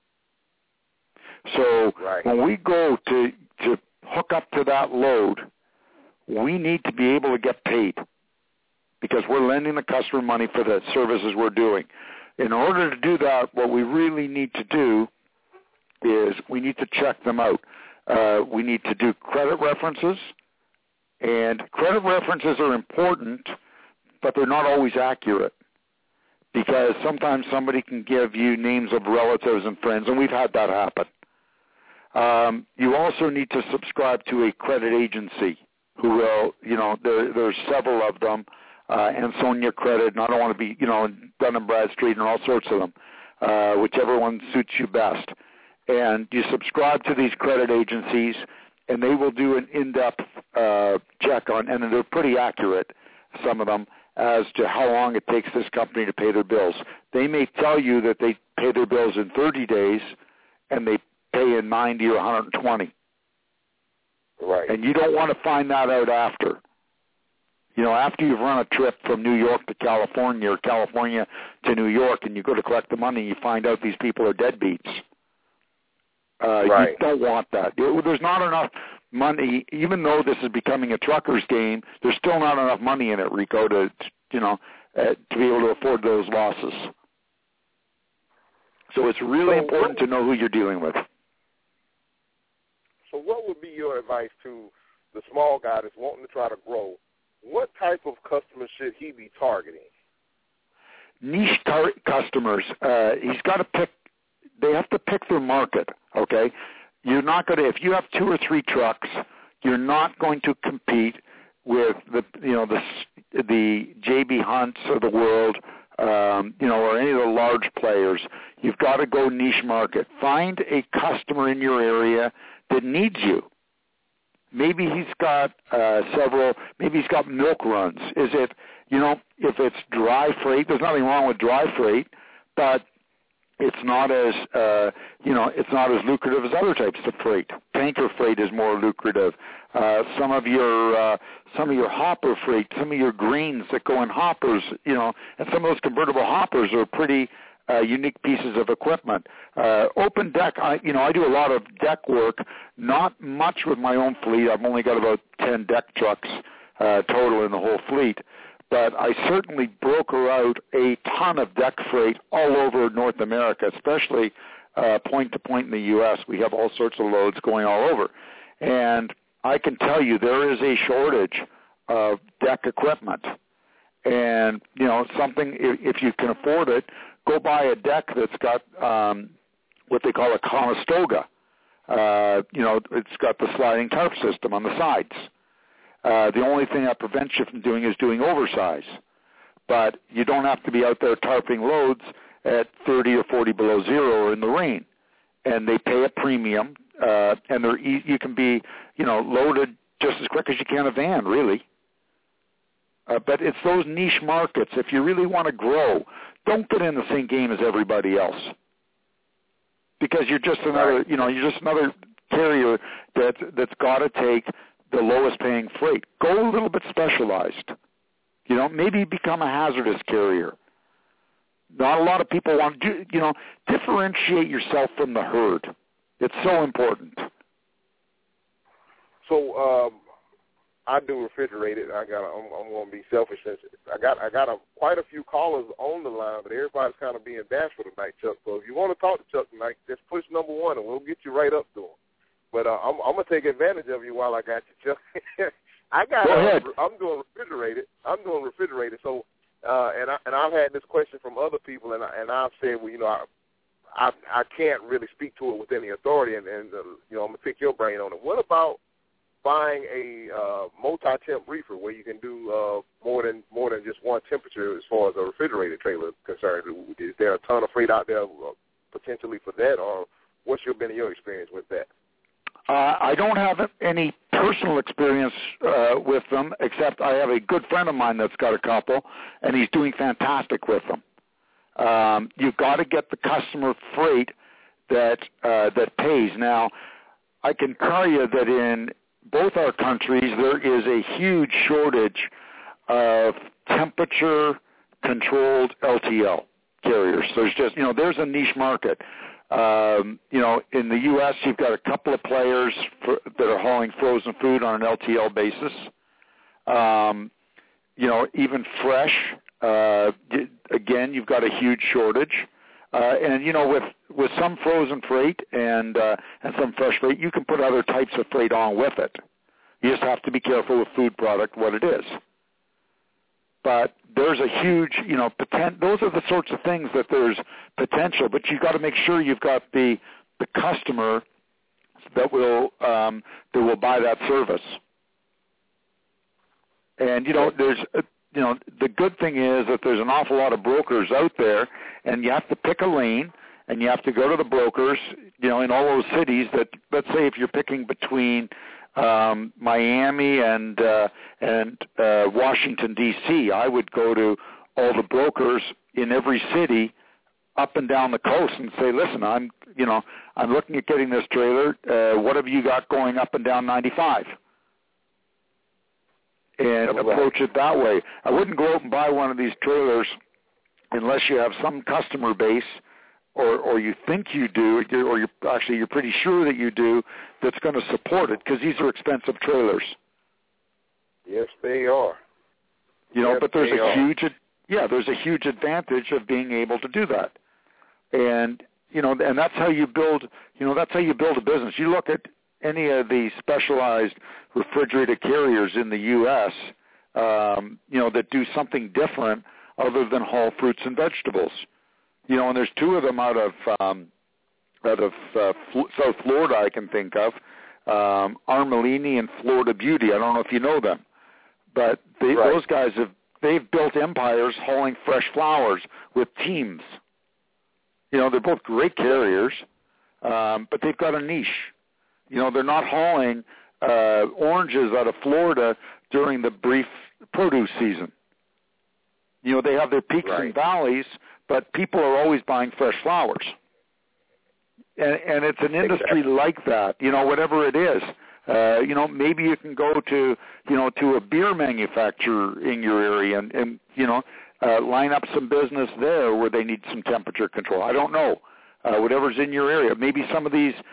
So when we go to hook up to that load, we need to be able to get paid because we're lending the customer money for the services we're doing. In order to do that, what we really need to do is we need to check them out. We need to do credit references, and credit references are important, but they're not always accurate because sometimes somebody can give you names of relatives and friends, and we've had that happen. You also need to subscribe to a credit agency who will, there's several of them Ansonia Credit, and I don't want to be, Dun & Bradstreet and all sorts of them, whichever one suits you best. And you subscribe to these credit agencies, and they will do an in-depth check on, and they're pretty accurate, some of them, as to how long it takes this company to pay their bills. They may tell you that they pay their bills in 30 days, and they pay in 90 or 120.
Right.
And you don't want to find that out after. After you've run a trip from New York to California or California to New York, and you go to collect the money, and you find out these people are deadbeats.
Right.
You don't want that. There's not enough money, even though this is becoming a trucker's game. There's still not enough money in it, Rico, to be able to afford those losses. So it's really important to know who you're dealing with.
So what would be your advice to the small guy that's wanting to try to grow? What type of customer should he be targeting?
Niche customers. He's got to pick. They have to pick their market. Okay, you're not going to. If you have 2 or 3 trucks, you're not going to compete with the J.B. Hunts of the world, or any of the large players. You've got to go niche market. Find a customer in your area that needs you. Maybe he's got maybe he's got milk runs. Is it, if it's dry freight, there's nothing wrong with dry freight, but it's not as, it's not as lucrative as other types of freight. Tanker freight is more lucrative. Some of your hopper freight, some of your grains that go in hoppers, and some of those convertible hoppers are pretty unique pieces of equipment. Open deck, I do a lot of deck work, not much with my own fleet. I've only got about 10 deck trucks total in the whole fleet. But I certainly broker out a ton of deck freight all over North America, especially point to point in the U.S. We have all sorts of loads going all over. And I can tell you there is a shortage of deck equipment. And, something, if you can afford it, go buy a deck that's got what they call a Conestoga. It's got the sliding tarp system on the sides. The only thing that prevents you from doing is doing oversize. But you don't have to be out there tarping loads at 30 or 40 below zero or in the rain. And they pay a premium, and you can be, loaded just as quick as you can a van, really. But it's those niche markets. If you really want to grow, don't get in the same game as everybody else. Because you're just another, you're just another carrier that's got to take the lowest paying freight. Go a little bit specialized. Maybe become a hazardous carrier. Not a lot of people want to do, differentiate yourself from the herd. It's so important.
So I do refrigerated. I'm going to be selfish. I got quite a few callers on the line, but everybody's kind of being bashful tonight, Chuck. So if you want to talk to Chuck tonight, just push number 1 and we'll get you right up to him. But I'm going to take advantage of you while I got you, Chuck.
Go ahead.
I'm doing refrigerated. So and I've had this question from other people, and I've said, well, I can't really speak to it with any authority, and I'm going to pick your brain on it. What about buying a multi-temp reefer where you can do more than just one temperature as far as a refrigerated trailer is concerned? Is there a ton of freight out there potentially for that, or what's been your experience with that?
I don't have any personal experience with them, except I have a good friend of mine that's got a couple, and he's doing fantastic with them. You've got to get the customer freight that pays. Now, I can tell you that in both our countries there is a huge shortage of temperature-controlled LTL carriers. There's just, there's a niche market. In the U.S., you've got a couple of players that are hauling frozen food on an LTL basis. Even fresh, again, you've got a huge shortage. And with some frozen freight and some fresh freight, you can put other types of freight on with it. You just have to be careful with food product, what it is. But there's a huge, those are the sorts of things that there's potential, but you've got to make sure you've got the customer that will buy that service. And, there's the good thing is that there's an awful lot of brokers out there, and you have to pick a lane, and you have to go to the brokers, in all those cities that, let's say if you're picking between Miami and Washington, D.C., I would go to all the brokers in every city up and down the coast and say, listen, I'm looking at getting this trailer. What have you got going up and down 95? And approach it that way. I wouldn't go out and buy one of these trailers unless you have some customer base, or you think you do, or you're pretty sure that you do, that's going to support it, because these are expensive trailers.
Yes, they are.
But there's there's a huge advantage of being able to do that, and and that's how you build. That's how you build a business. You look at any of the specialized refrigerated carriers in the U.S., that do something different other than haul fruits and vegetables. And there's two of them out of South Florida I can think of, Armalini and Florida Beauty. I don't know if you know them, but those guys they've built empires hauling fresh flowers with teams. They're both great carriers, but they've got a niche. They're not hauling oranges out of Florida during the brief produce season. They have their peaks and valleys, but people are always buying fresh flowers. And it's an industry like that, whatever it is. Maybe you can go to a beer manufacturer in your area and line up some business there where they need some temperature control. I don't know. Whatever's in your area. Maybe some of these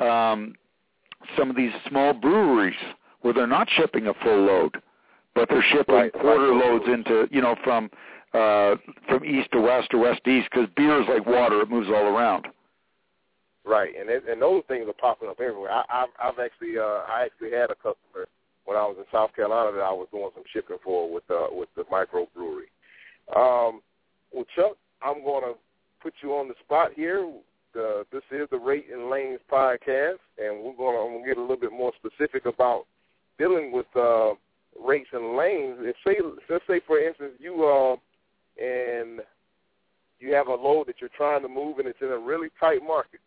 small breweries where they're not shipping a full load, but they're shipping quarter loads into, from east to west or west to east, because beer is like water; it moves all around.
Right, and those things are popping up everywhere. I actually had a customer when I was in South Carolina that I was doing some shipping for with the microbrewery. Well, Chuck, I'm going to put you on the spot here. This is the Rate and Lanes podcast, and I'm going to get a little bit more specific about dealing with rates and lanes. Let's say, for instance, you have a load that you're trying to move, and it's in a really tight market.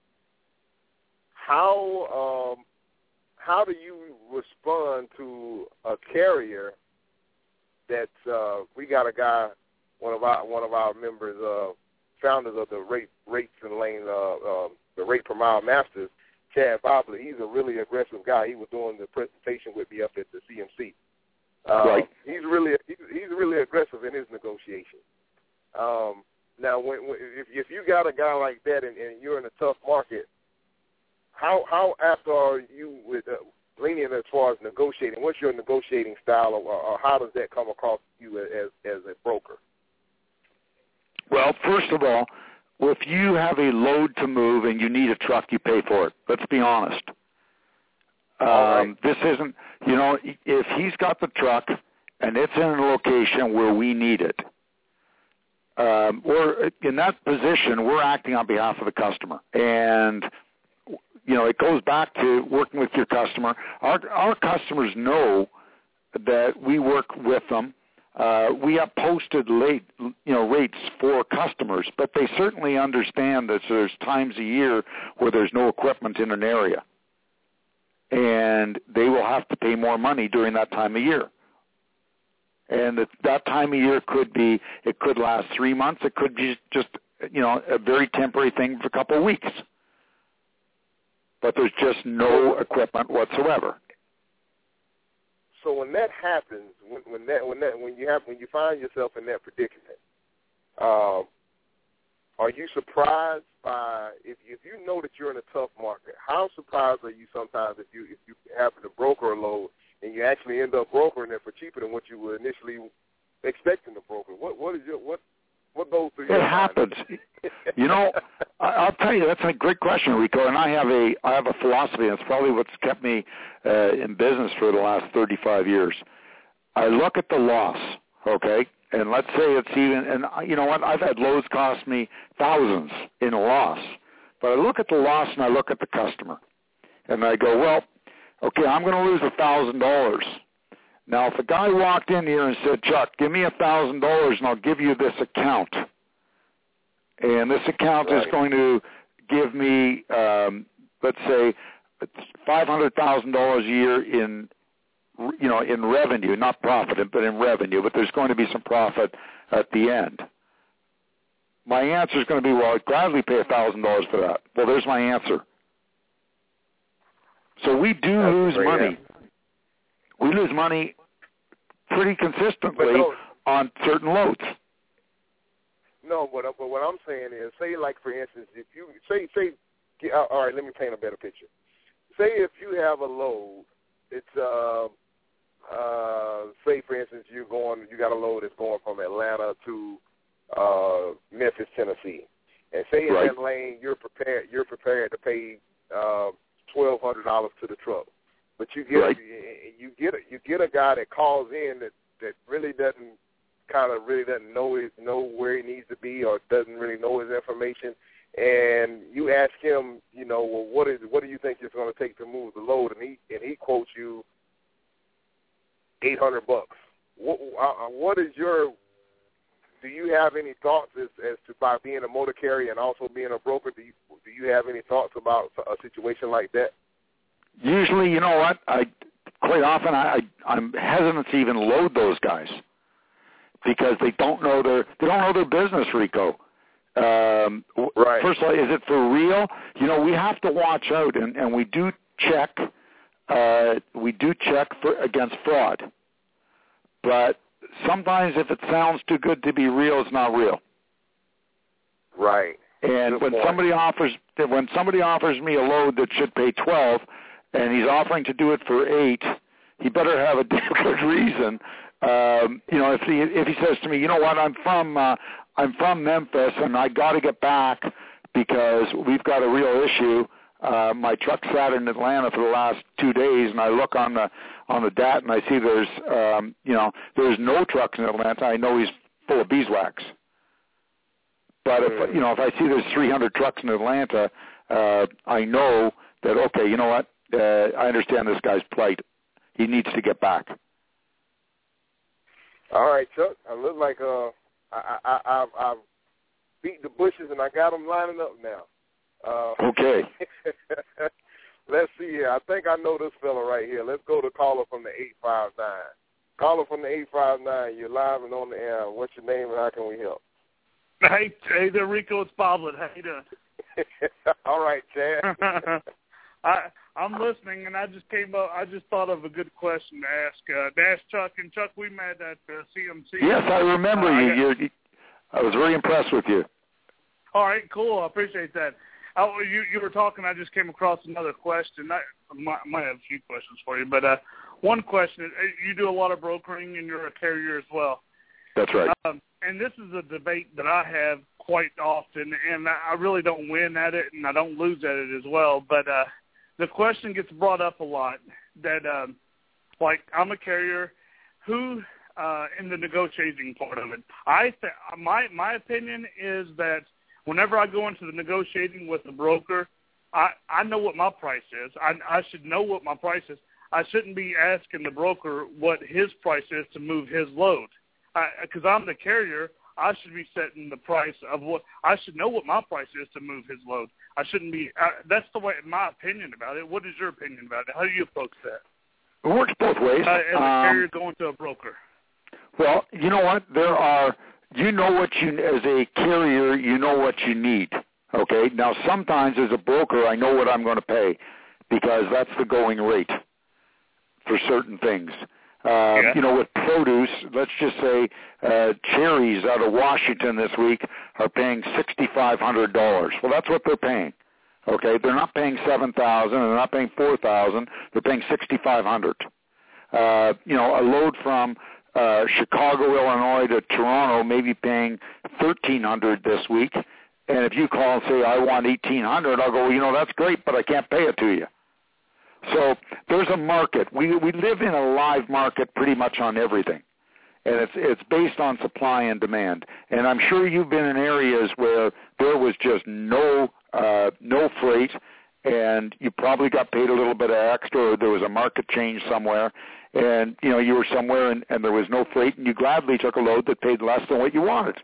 How do you respond to a carrier that we got a guy, one of our members, founders of the Rates and Lanes, the Rate Per Mile Masters, Chad Bobley. He's a really aggressive guy. He was doing the presentation with me up at the CMC.
Right.
He's really aggressive in his negotiation. Now, if you got a guy like that and you're in a tough market, how apt are you with lenient as far as negotiating? What's your negotiating style, or how does that come across to you as a broker?
Well, first of all, if you have a load to move and you need a truck, you pay for it. Let's be honest. This isn't, if he's got the truck and it's in a location where we need it, or in that position, we're acting on behalf of the customer. And, it goes back to working with your customer. Our customers know that we work with them. We have posted rates for customers, but they certainly understand that there's times a year where there's no equipment in an area, and they will have to pay more money during that time of year. And that time of year could last 3 months. It could be just, a very temporary thing for a couple of weeks. But there's just no equipment whatsoever.
So when that happens, when you find yourself in that predicament, are you surprised by if you know that you're in a tough market? How surprised are you sometimes if you happen to broker a load and you actually end up brokering it for cheaper than what you were initially expecting to broker? What goes through your mind? It
happens. I'll tell you, that's a great question, Rico. And I have a philosophy, and it's probably what's kept me in business for the last 35 years. I look at the loss, okay? And let's say it's even, and you know what? I've had loads cost me thousands in a loss. But I look at the loss and I look at the customer. And I go, well, okay, I'm going to lose $1,000. Now, if a guy walked in here and said, Chuck, give me $1,000 and I'll give you this account, and this account is going to give me, let's say, $500,000 a year in revenue, not profit, but in revenue, but there's going to be some profit at the end. My answer is going to be, well, I'd gladly pay $1,000 for that. Well, there's my answer. So we do lose money. We lose money pretty consistently on certain loads.
No, but what I'm saying is, say, like, for instance, if you say, all right, let me paint a better picture. Say if you have a load, it's say, for instance, you got a load that's going from Atlanta to Memphis, Tennessee, and say in that lane you're prepared to pay $1,200 to the truck, but you get a guy that calls in that really doesn't know where he needs to be or doesn't really know his information, and you ask him, well, what do you think it's going to take to move the load, and he quotes you $800. What is your? Do you have any thoughts as to, by being a motor carrier and also being a broker? Do you have any thoughts about a situation like that?
Usually, you know what? Quite often I'm hesitant to even load those guys because they don't know their business, Rico.
Right.
First of all, is it for real? We have to watch out, and we do check. Against fraud, but sometimes if it sounds too good to be real, it's not real.
Right.
And when somebody offers me a load that should pay 12, and he's offering to do it for 8, he better have a damn good reason. If he says to me, you know what, I'm from Memphis and I got to get back because we've got a real issue. My truck sat in Atlanta for the last 2 days, and I look on the data and I see there's no trucks in Atlanta. I know he's full of beeswax. But if I see there's 300 trucks in Atlanta, I know that, okay, you know what? I understand this guy's plight. He needs to get back.
All right, Chuck. I look like I've beat the bushes and I got them lining up now.
Okay.
Let's see here. I think I know this fella right here. Let's go to caller from the 859. Caller from the 859. You're live and on the air. What's your name and how can we help?
Hey there, Rico. It's Boblin. How you doing?
All right, Chad.
I'm listening, and I just thought of a good question to ask Chuck. And Chuck, we met at CMC.
Yes, I remember you. I was very impressed with you.
All right, cool. I appreciate that. You were talking. I just came across another question. I might have a few questions for you, but one question: you do a lot of brokering, and you're a carrier as well.
That's right.
And this is a debate that I have quite often, and I really don't win at it, and I don't lose at it as well. But the question gets brought up a lot that, like, I'm a carrier. Who in the negotiating part of it? My opinion is that whenever I go into the negotiating with the broker, I know what my price is. I should know what my price is. I shouldn't be asking the broker what his price is to move his load. Because I'm the carrier, I should be setting the price of what I should know what my price is to move his load. I shouldn't be. That's the way, my opinion about it. What is your opinion about it? How do you approach that?
It works both ways.
As a carrier going to a broker.
Well, you know what? As a carrier, you know what you need. Okay. Now, sometimes as a broker, I know what I'm going to pay because that's the going rate for certain things. With produce, let's just say cherries out of Washington this week are paying $6,500. Well, that's what they're paying. Okay, they're not paying $7,000, they're not paying $4,000, they're paying $6,500. A load from Chicago, Illinois to Toronto may be paying $1,300 this week, and if you call and say I want $1,800, I'll go, that's great, but I can't pay it to you. So there's a market. We live in a live market pretty much on everything, and it's based on supply and demand. And I'm sure you've been in areas where there was just no freight, and you probably got paid a little bit of extra, or there was a market change somewhere, and you were somewhere and there was no freight, and you gladly took a load that paid less than what you wanted.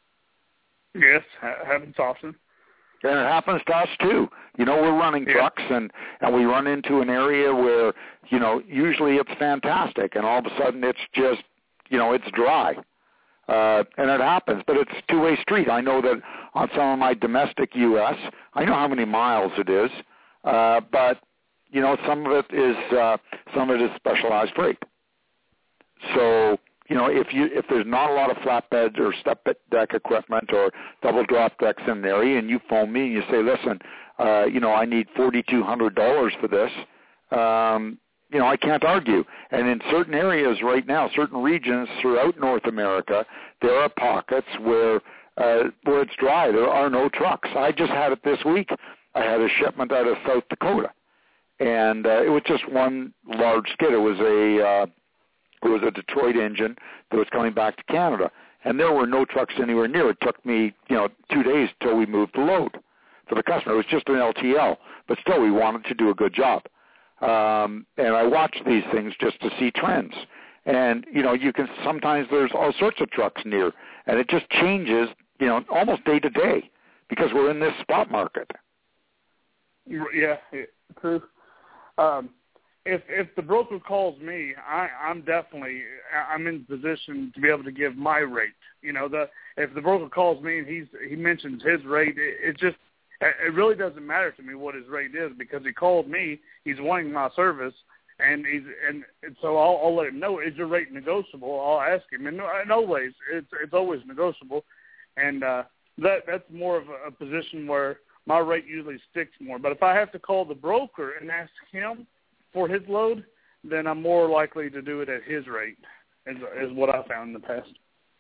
Yes, happens often.
And it happens to us too. We're running trucks, and we run into an area where usually it's fantastic, and all of a sudden it's just it's dry. And it happens, but it's a two-way street. I know that on some of my domestic U.S., I know how many miles it is, but some of it is specialized freight. So if there's not a lot of flatbeds or step deck equipment or double drop decks in the area, and you phone me and you say, listen, I need $4,200 for this. I can't argue. And in certain areas right now, certain regions throughout North America, there are pockets where it's dry. There are no trucks. I just had it this week. I had a shipment out of South Dakota, and it was just one large skid. It was a Detroit engine that was coming back to Canada, and there were no trucks anywhere near. It took me 2 days till we moved the load for the customer. It was just an LTL, but still we wanted to do a good job. And I watch these things just to see trends. And, you can, sometimes there's all sorts of trucks near, and it just changes, almost day to day because we're in this spot market.
Yeah, true. If the broker calls me, I'm in position to be able to give my rate. If the broker calls me and he mentions his rate, it really doesn't matter to me what his rate is because he called me. He's wanting my service, and so I'll let him know. Is your rate negotiable? I'll ask him, and always it's always negotiable, and that's more of a position where my rate usually sticks more. But if I have to call the broker and ask him for his load, then I'm more likely to do it at his rate, is what I found in the past.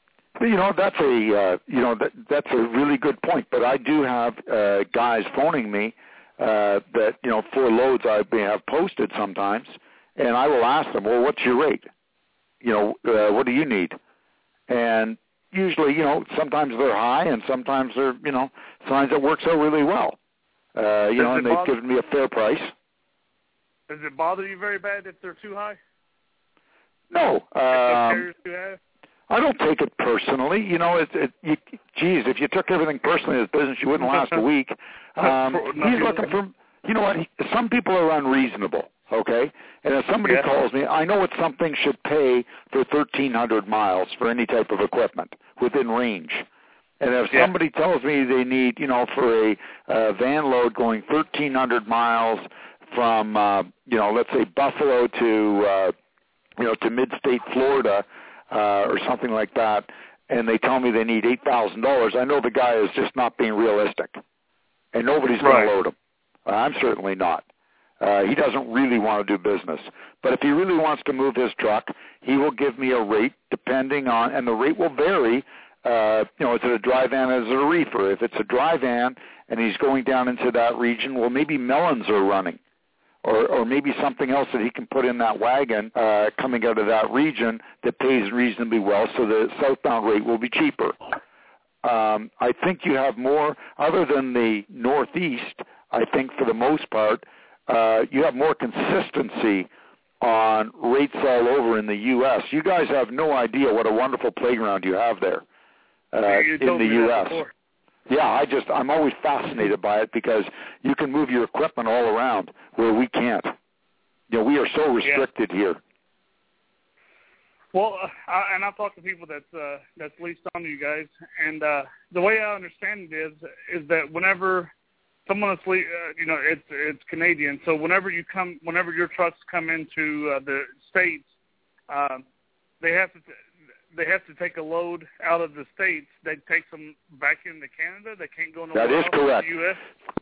That's a really good point. But I do have guys phoning me that for loads I may have posted sometimes, and I will ask them, well, what's your rate? What do you need? And usually, sometimes they're high, and sometimes they're sometimes it works out really well. And they've given me a fair price. Does it bother you very bad if they're too high?
No.
If the carrier's too high?
I don't take it personally. Geez, if you took everything personally in this business, you wouldn't last a week. He's looking for, some people are unreasonable, okay? And if somebody calls me, I know what something should pay for 1,300 miles for any type of equipment within range. And if somebody tells me they need, for a van load going 1,300 miles from, let's say Buffalo to mid-state Florida, or something like that, and they tell me they need $8,000, I know the guy is just not being realistic, and nobody's going to load him. I'm certainly not. He doesn't really want to do business. But if he really wants to move his truck, he will give me a rate depending on, and the rate will vary. Is it a dry van, is it a reefer? If it's a dry van and he's going down into that region, well, maybe melons are running. Or maybe something else that he can put in that wagon coming out of that region that pays reasonably well, so the southbound rate will be cheaper. I think you have more, other than the Northeast, I think for the most part, you have more consistency on rates all over in the U.S. You guys have no idea what a wonderful playground you have there in the U.S. Yeah, I'm always fascinated by it because you can move your equipment all around where we can't. We are so restricted here. Well,
I've talked to people that's leased on to you guys, and the way I understand it is that whenever someone is it's Canadian, so whenever your trucks come into the States, they have to take a load out of the States that takes them back into Canada. They can't go nowhere else in the U.S.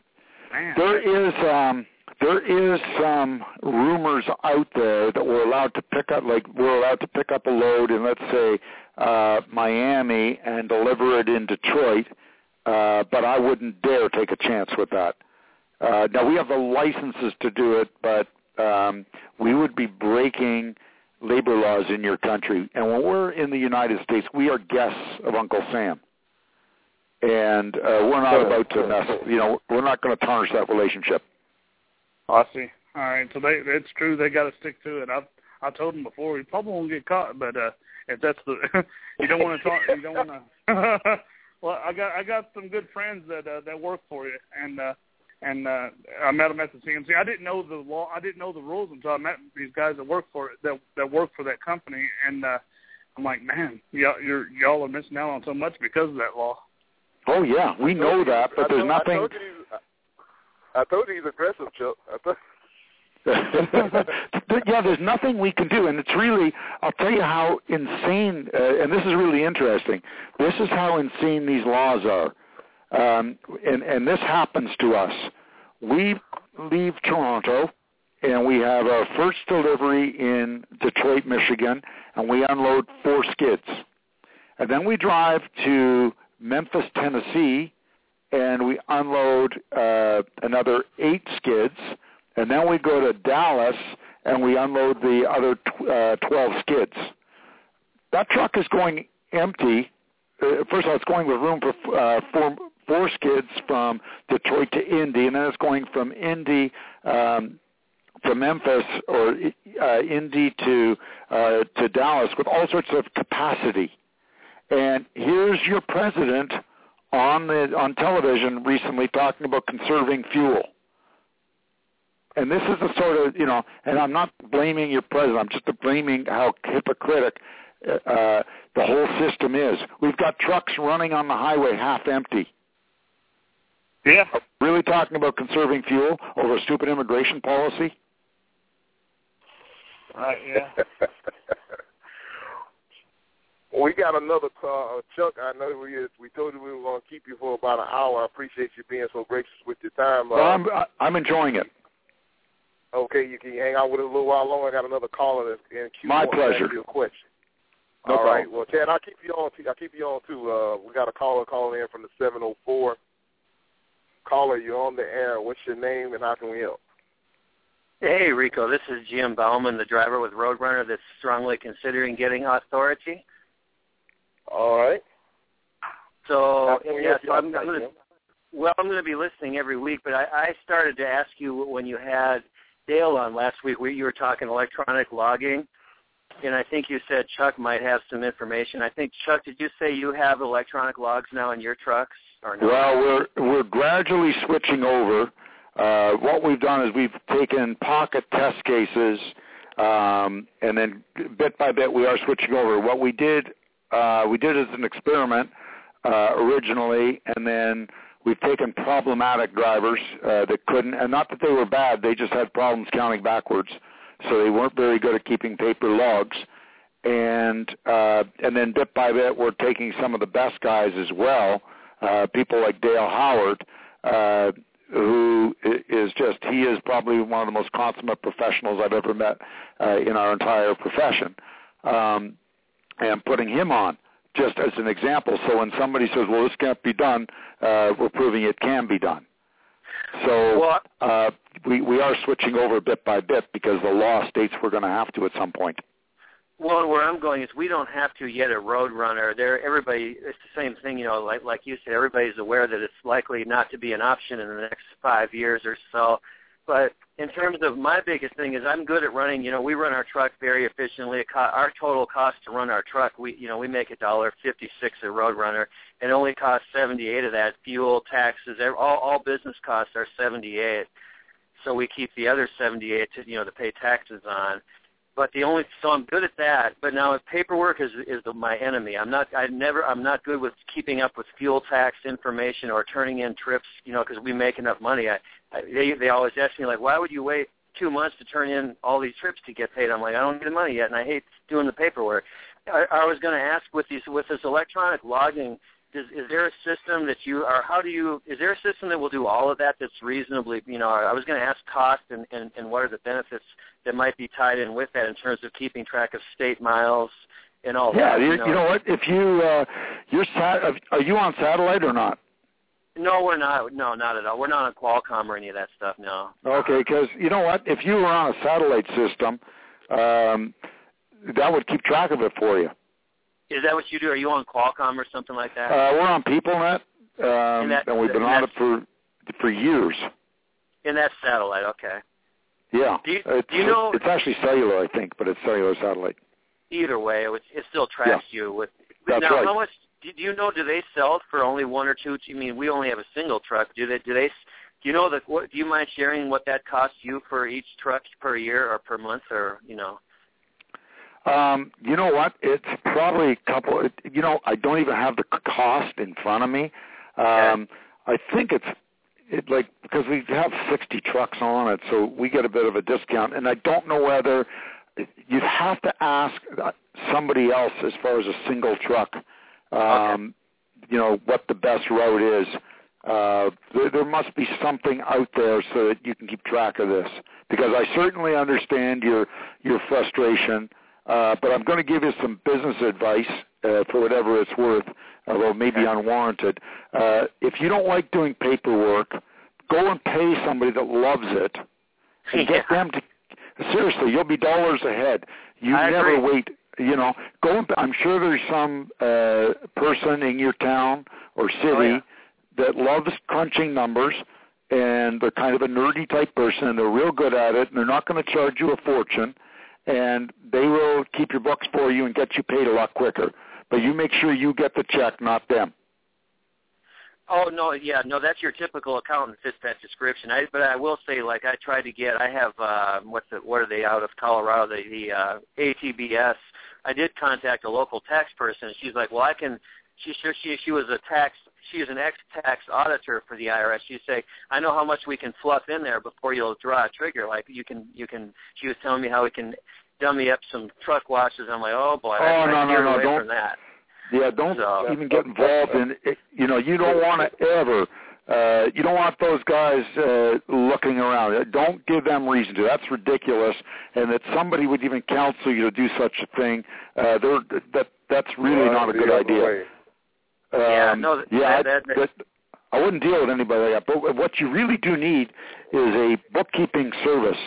Man.
There is some rumors out there that we're allowed to pick up a load in, let's say, Miami and deliver it in Detroit, but I wouldn't dare take a chance with that. Now, we have the licenses to do it, but we would be breaking labor laws in your country. And when we're in the United States, we are guests of Uncle Sam. And we're not about to mess, we're not going to tarnish that relationship.
Oh, I see. All right, so it's true. They got to stick to it. I told them before, you probably won't get caught, but if that's the you don't want to talk, you don't want to. Well, I got some good friends that work for you, and I met them at the CMC. I didn't know the law. I didn't know the rules until I met these guys that work for it, that work for that company, and I'm like, man, y'all are missing out on so much because of that law.
Oh yeah, we know that, but there's nothing.
I told you he's aggressive, Chuck.
Yeah, there's nothing we can do, and it's really, I'll tell you how insane, and this is really interesting, this is how insane these laws are, and this happens to us. We leave Toronto, and we have our first delivery in Detroit, Michigan, and we unload 4 skids. And then we drive to Memphis, Tennessee, and we unload another 8 skids. And then we go to Dallas, and we unload the other 12 skids. That truck is going empty. First of all, it's going with room for 4 skids from Detroit to Indy, and then it's going from Indy to Memphis or Indy to Dallas with all sorts of capacity. And here's your president on television recently talking about conserving fuel. And this is the sort of, and I'm not blaming your president, I'm just blaming how hypocritic the whole system is. We've got trucks running on the highway half empty.
Yeah.
Really talking about conserving fuel over a stupid immigration policy?
Right, yeah.
We got another call. Chuck, I know we told you we were going to keep you for about an hour. I appreciate you being so gracious with your time.
Well, I'm enjoying it.
Okay, you can hang out with us a little while longer. I got another caller that's in queue.
My pleasure.
Ask you a question.
No
All right.
problem.
Well, Chad, I'll keep you on too. We got a caller calling in from the 704. Caller, you're on the air. What's your name and how can we help?
Hey, Rico. This is Jim Bauman, the driver with Roadrunner that's strongly considering getting authority.
All right.
So, yeah, so I'm going to be listening every week, but I started to ask you when you had Dale on last week, you were talking electronic logging, and I think you said Chuck might have some information. I think, Chuck, did you say you have electronic logs now in your trucks? Or no?
Well, we're gradually switching over. What we've done is we've taken pocket test cases, and then bit by bit we are switching over. What we did as an experiment originally, and then we've taken problematic drivers that couldn't, and not that they were bad, they just had problems counting backwards, so they weren't very good at keeping paper logs. And then bit by bit, we're taking some of the best guys as well, people like Dale Howard, who he is probably one of the most consummate professionals I've ever met in our entire profession, and putting him on just as an example. So when somebody says, well, this can't be done, we're proving it can be done. So we are switching over bit by bit because the law states we're going to have to at some point.
Well, where I'm going is we don't have to yet a Roadrunner. Everybody, it's the same thing, like you said, everybody's aware that it's likely not to be an option in the next 5 years or so. But in terms of my biggest thing is I'm good at running, we run our truck very efficiently. Our total cost to run our truck, we make $1.56 a Roadrunner, and it only costs $78 of that. Fuel, taxes, all business costs are $78. So we keep the other $78 to pay taxes on. But so I'm good at that. But now paperwork is my enemy. I'm not good with keeping up with fuel tax information or turning in trips, because we make enough money. They always ask me, like, why would you wait 2 months to turn in all these trips to get paid? I'm like, I don't get the money yet, and I hate doing the paperwork. I was going to ask with this electronic logging, is there a system is there a system that will do all of that that's reasonably, I was going to ask cost and what are the benefits that might be tied in with that in terms of keeping track of state miles and all that.
Yeah, you know what? If are you on satellite or not?
No, we're not. No, not at all. We're not on Qualcomm or any of that stuff, no.
Okay, because you know what? If you were on a satellite system, that would keep track of it for you.
Is that what you do? Are you on Qualcomm or something like that?
We're on PeopleNet, and we've been on it for years.
And that's satellite, okay.
Yeah.
Do you know?
It's actually cellular, I think, but it's cellular satellite.
Either way, it still tracks you with.
That's
now,
right.
how much do you know? Do they sell it for only one or two? I mean, we only have a single truck. Do they? Do you know that? Do you mind sharing what that costs you for each truck per year or per month, or you know?
You know what? It's probably a couple. I don't even have the cost in front of me. I think it's because we have 60 trucks on it, so we get a bit of a discount. And I don't know whether you'd have to ask somebody else as far as a single truck. What the best route is. There must be something out there so that you can keep track of this. Because I certainly understand your frustration. But I'm going to give you some business advice for whatever it's worth, although maybe unwarranted. If you don't like doing paperwork, go and pay somebody that loves it and get them to – seriously, you'll be dollars ahead. You never wait. I'm sure there's some person in your town or city that loves crunching numbers, and they're kind of a nerdy type person, and they're real good at it, and they're not going to charge you a fortune. And they will keep your books for you and get you paid a lot quicker. But you make sure you get the check, not them.
Oh, no, that's your typical accountant fits that description. But I will say, I have, what are they out of Colorado, the ATBS. I did contact a local tax person, and she's like, well, she was she is an ex-tax auditor for the IRS. She'd say, I know how much we can fluff in there before you'll draw a trigger. She was telling me how we can dummy up some truck washes. I'm like, oh boy, I steer away from that.
Yeah, don't even get involved in it. You don't want to ever, you don't want those guys looking around. Don't give them reason to. That's ridiculous. And that somebody would even counsel you to do such a thing, that's really not a good idea. I wouldn't deal with anybody like that. But what you really do need is a bookkeeping service.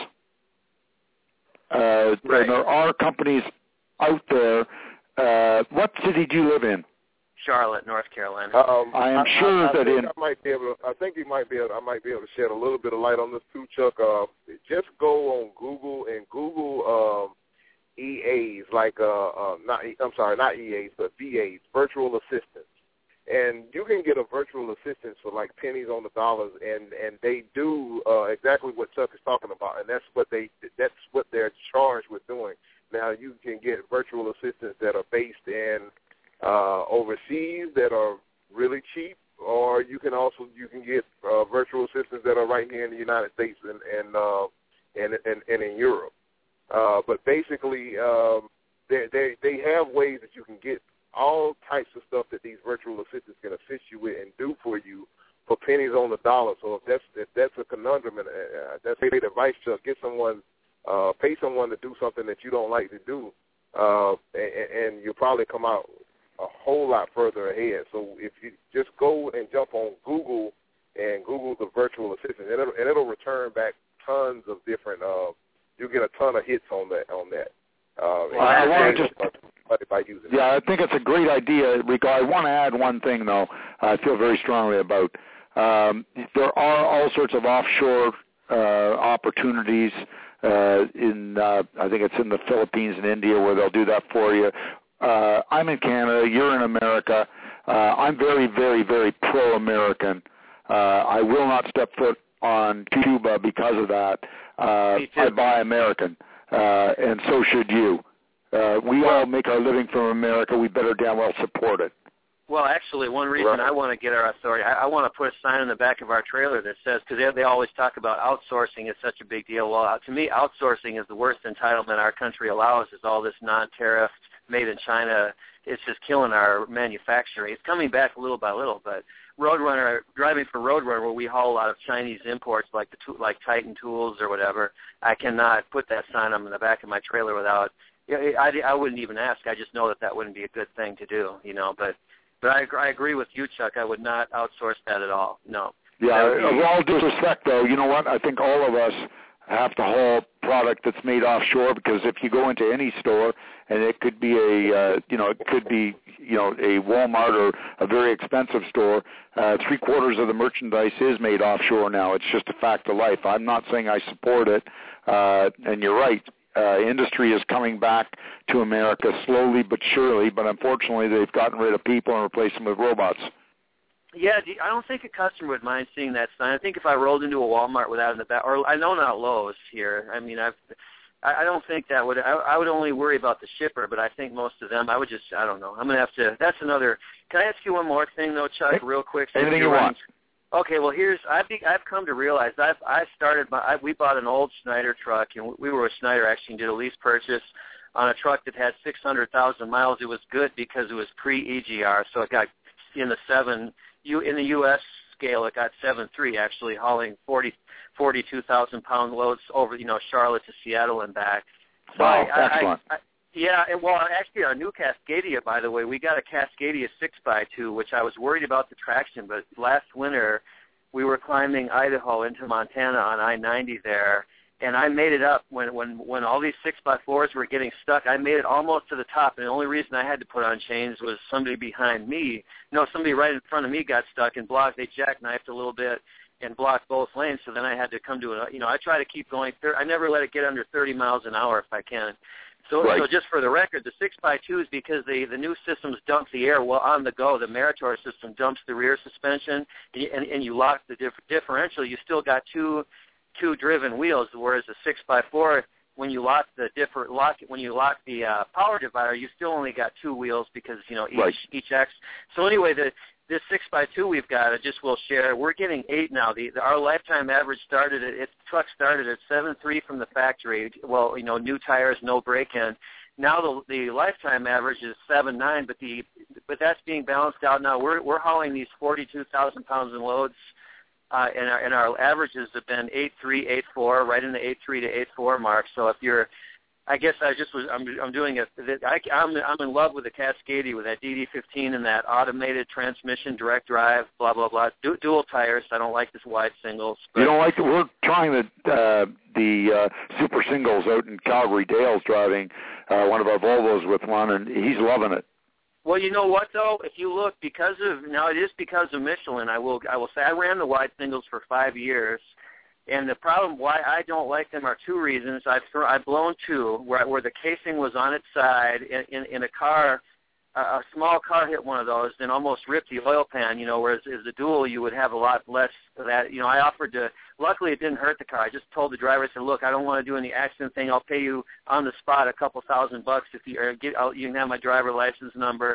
And there are companies out there. What city do you live in?
Charlotte, North Carolina.
I am sure that
I might be able to shed a little bit of light on this too, Chuck. Just go on Google and Google EAs, not EAs, but VAs, virtual assistants. And you can get a virtual assistant for like pennies on the dollars, and they do exactly what Chuck is talking about, and that's what they're charged with doing. Now you can get virtual assistants that are based in overseas that are really cheap, or you can get virtual assistants that are right here in the United States and in Europe. But basically, they have ways that you can get all types of stuff that these virtual assistants can assist you with and do for you for pennies on the dollar. So if that's a conundrum, and that's great advice, Chuck. Get someone, pay someone to do something that you don't like to do, and you'll probably come out a whole lot further ahead. So if you just go and jump on Google and Google the virtual assistant, and it'll return back tons of different. You'll get a ton of hits on that.
I think it's a great idea. I want to add one thing, though, I feel very strongly about. There are all sorts of offshore opportunities I think it's in the Philippines and India where they'll do that for you. I'm in Canada. You're in America. I'm very, very, very pro-American. I will not step foot on Cuba because of that. I buy American, and so should you. We all make our living from America. We better damn well support it.
Well, actually, one reason I want to get our authority, I want to put a sign in the back of our trailer that says, because they always talk about outsourcing is such a big deal. Well, to me, outsourcing is the worst entitlement our country allows, is all this non-tariff, made in China. It's just killing our manufacturing. It's coming back little by little, but driving for Roadrunner, where we haul a lot of Chinese imports like Titan tools or whatever, I cannot put that sign on the back of my trailer without. I wouldn't even ask. I just know that wouldn't be a good thing to do, But I agree with you, Chuck. I would not outsource that at all. No.
Yeah. With all due respect, though, you know what? I think all of us have to haul product that's made offshore, because if you go into any store, and it could be a Walmart or a very expensive store, 3/4 of the merchandise is made offshore now. It's just a fact of life. I'm not saying I support it, And you're right. Industry is coming back to America slowly but surely, but unfortunately they've gotten rid of people and replaced them with robots.
Yeah, I don't think a customer would mind seeing that sign. I think if I rolled into a Walmart with that in the back, or I know not Lowe's here. I mean, I don't think that would. I would only worry about the shipper, but I think most of them, I would just. I don't know. I'm gonna have to. That's another. Can I ask you one more thing though, Chuck, real quick?
Anything you want.
Okay, well I've come to realize we bought an old Schneider truck, and we were with Schneider actually and did a lease purchase on a truck that had 600,000 miles. It was good because it was pre-EGR, so it got in the in the U.S. scale, it got 7.3 actually, hauling 42,000 pound loads over Charlotte to Seattle and back. So
wow, excellent.
Yeah, well, actually, our new Cascadia, by the way, we got a Cascadia 6x2, which I was worried about the traction, but last winter we were climbing Idaho into Montana on I-90 there, and I made it up when all these 6x4s were getting stuck. I made it almost to the top, and the only reason I had to put on chains was somebody behind me. Somebody right in front of me got stuck and blocked. They jackknifed a little bit and blocked both lanes, so then I had to come to I try to keep going. I never let it get under 30 miles an hour if I can. So just for the record, the 6x2 is because the new systems dump the air on the go. The Meritor system dumps the rear suspension, and you lock the differential. You still got two driven wheels, whereas the 6x4, when you lock the power divider, you still only got two wheels because each X. So anyway, this 6x2 we've got, I just will share. We're getting 8 now. Our lifetime average truck started at 7.3 from the factory. Well, new tires, no break-in. Now the lifetime average is 7.9, but that's being balanced out now. We're hauling these 42,000 pounds in loads, and our averages have been 8.3, 8.4, right in the 8.3 to 8.4 mark. So if you're I guess I'm doing it. I'm in love with the Cascadia with that DD15 and that automated transmission, direct drive, blah blah blah. Dual tires. I don't like this wide singles.
You don't like it? We're trying the super singles out in Calgary. Dale's driving one of our Volvos with one, and he's loving it.
Well, you know what though? If you look, it is because of Michelin. I will say I ran the wide singles for 5 years. And the problem why I don't like them are two reasons. I've blown two where the casing was on its side in a car. A small car hit one of those and almost ripped the oil pan. Whereas as a dual, you would have a lot less of that. I offered to. Luckily, it didn't hurt the car. I just told the driver, I said, "Look, I don't want to do any accident thing. I'll pay you on the spot a couple $1,000 if you can have my driver license number."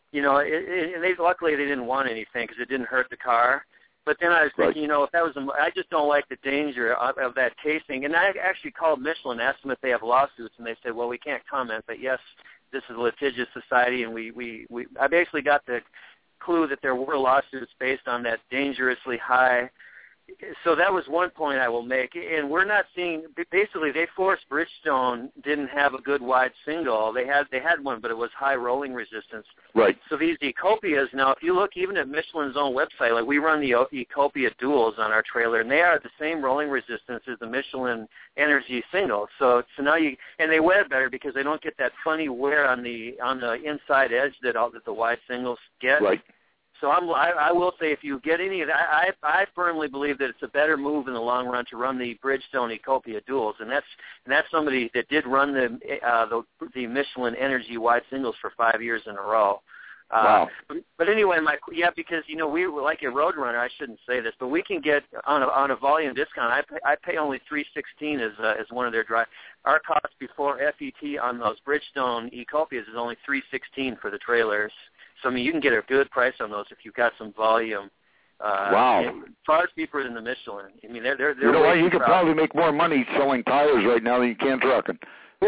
Luckily they didn't want anything because it didn't hurt the car. But then I was thinking, if that was, I just don't like the danger of that casing. And I actually called Michelin, asked them if they have lawsuits, and they said, well, we can't comment. But yes, this is a litigious society, and I basically got the clue that there were lawsuits based on that dangerously high. So that was one point I will make. And we're not seeing, basically they forced Bridgestone didn't have a good wide single. They had one, but it was high rolling resistance.
Right.
So these Ecopias, now if you look even at Michelin's own website, like we run the Ecopia duals on our trailer, and they are the same rolling resistance as the Michelin Energy single. So now and they wear better because they don't get that funny wear on the inside edge that the wide singles get.
Right.
So I will say if you get any of that, I firmly believe that it's a better move in the long run to run the Bridgestone Ecopia duals, and that's somebody that did run the Michelin Energy wide singles for 5 years in a row.
Wow.
But anyway, because we like a Roadrunner. I shouldn't say this, but we can get on a volume discount. I pay only $316 as one of their drive. Our cost before FET on those Bridgestone Ecopias is only $316 for the trailers. So, you can get a good price on those if you've got some volume.
Wow.
Far cheaper than the Michelin. They're
you know what? You could probably make more money selling tires right now than you can trucking.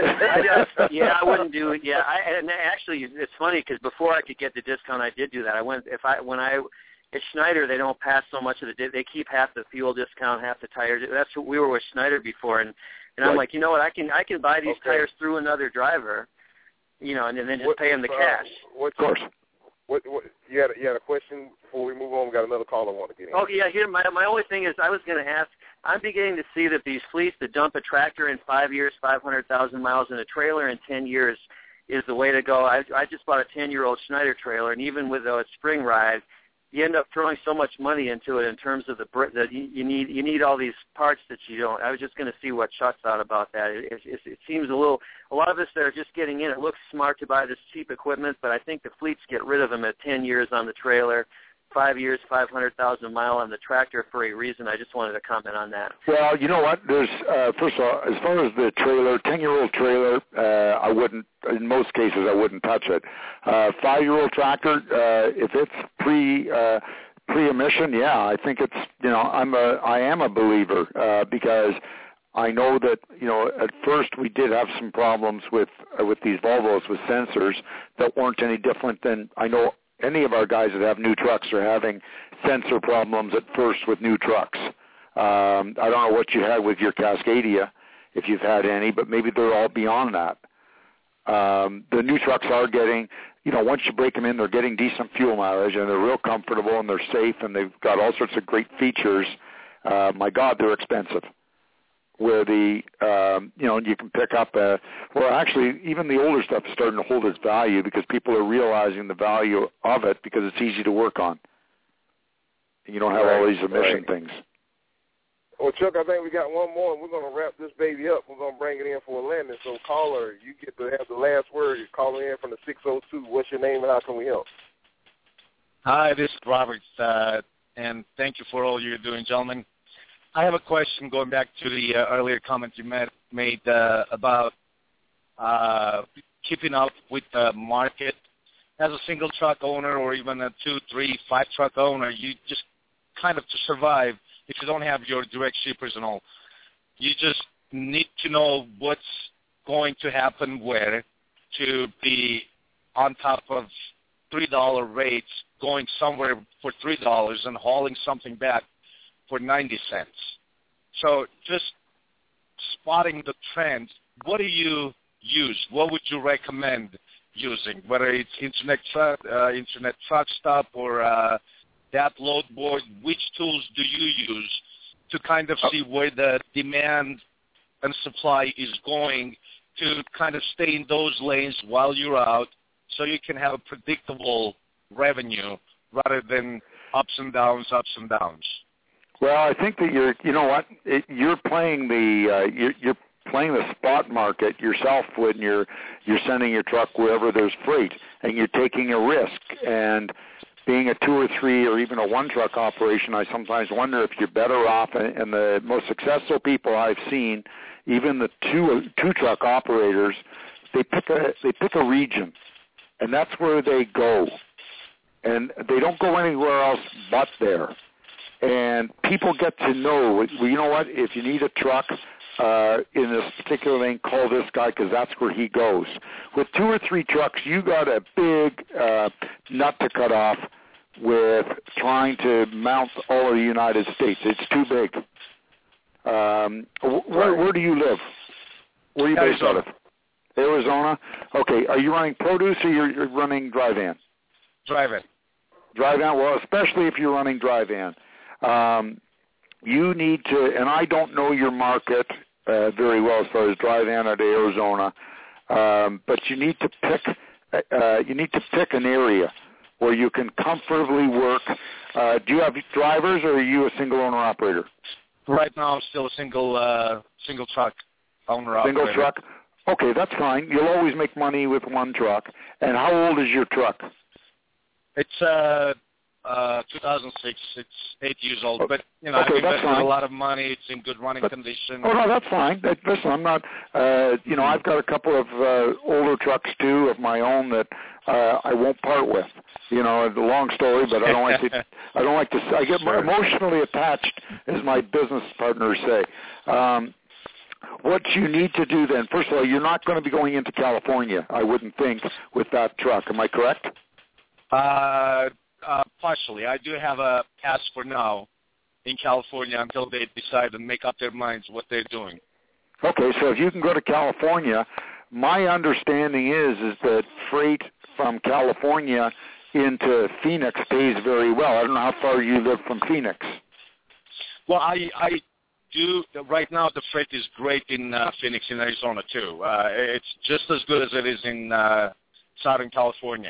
I wouldn't do it. Yeah, and actually, it's funny because before I could get the discount, I did do that. At Schneider, they don't pass so much of they keep half the fuel discount, half the tires. That's what we were with Schneider before, and I'm like, you know what? I can buy these tires through another driver, and then just pay them the cash.
Of course.
What you had a question before we move on? We got another caller I want to get in.
Oh yeah, here my only thing is I was going to ask. I'm beginning to see that these fleets that dump a tractor in 5 years, 500,000 miles, and a trailer in 10 years is the way to go. I just bought a 10-year-old Schneider trailer, and even with its spring ride, you end up throwing so much money into it in terms of you need all these parts that you don't. I was just going to see what Chuck thought about that. It seems a lot of us that are just getting in, it looks smart to buy this cheap equipment, but I think the fleets get rid of them at 10 years on the trailer, 5 years, 500,000 mile on the tractor for a reason. I just wanted to comment on that.
Well, you know what? There's first of all, as far as the trailer, 10-year-old trailer, I wouldn't. In most cases, I wouldn't touch it. 5-year-old tractor, if it's pre-emission, yeah, I think it's. I am a believer because I know that at first we did have some problems with these Volvos with sensors that weren't any different than I know. Any of our guys that have new trucks are having sensor problems at first with new trucks. I don't know what you had with your Cascadia, if you've had any, but maybe they're all beyond that. The new trucks are getting, once you break them in, they're getting decent fuel mileage, and they're real comfortable, and they're safe, and they've got all sorts of great features. My God, they're expensive. Where you can pick up actually, even the older stuff is starting to hold its value because people are realizing the value of it because it's easy to work on. And you don't have all these emission things.
Well, Chuck, I think we got one more, and we're going to wrap this baby up. We're going to bring it in for a landing. So, caller, you get to have the last word. You're calling in from the 602. What's your name and how can we help?
Hi, this is Robert, and thank you for all you're doing, gentlemen. I have a question going back to the earlier comment you made about keeping up with the market. As a single truck owner or even a 2, 3, 5 truck owner, you just kind of to survive, if you don't have your direct shippers and all, you just need to know what's going to happen where to be on top of $3 rates, going somewhere for $3 and hauling something back for 90 cents. So just spotting the trends, what do you use? What would you recommend using? Whether it's Internet Truck Stop or that load board, which tools do you use to kind of see where the demand and supply is going to kind of stay in those lanes while you're out so you can have a predictable revenue rather than ups and downs?
Well, I think that you're playing the spot market yourself when you're sending your truck wherever there's freight, and you're taking a risk. And being a 2 or 3 or even a 1 truck operation, I sometimes wonder if you're better off. And the most successful people I've seen, even the two truck operators, they pick a region, and that's where they go, and they don't go anywhere else but there. And people get to know, you know what, if you need a truck in this particular lane, call this guy because that's where he goes. With 2 or 3 trucks, you got a big nut to cut off with trying to mount all of the United States. It's too big. Where do you live? Where are you based out of? Arizona? Okay. Are you running produce or you're running dry van?
Dry van.
Dry van? Well, especially if you're running dry van. You need to, and I don't know your market very well as far as dry van at Arizona, but you need to pick an area where you can comfortably work. Do you have drivers, or are you a single owner operator?
Right now, I'm still a single truck owner operator. Single truck?
Okay, that's fine. You'll always make money with 1 truck. And how old is your truck?
It's 2006. It's 8 years old, but I've invested a lot of money. It's in good running condition.
Oh no, that's fine. Listen, I'm not. I've got a couple of older trucks too of my own that I won't part with. It's a long story, but I don't like to. I get emotionally attached, as my business partners say. What you need to do then, first of all, you're not going to be going into California, I wouldn't think, with that truck. Am I correct?
Partially. I do have a pass for now in California until they decide and make up their minds what they're doing.
Okay, so if you can go to California, my understanding is that freight from California into Phoenix pays very well. I don't know how far you live from Phoenix.
Well, I do. Right now, the freight is great in Phoenix, in Arizona, too. It's just as good as it is in Southern California.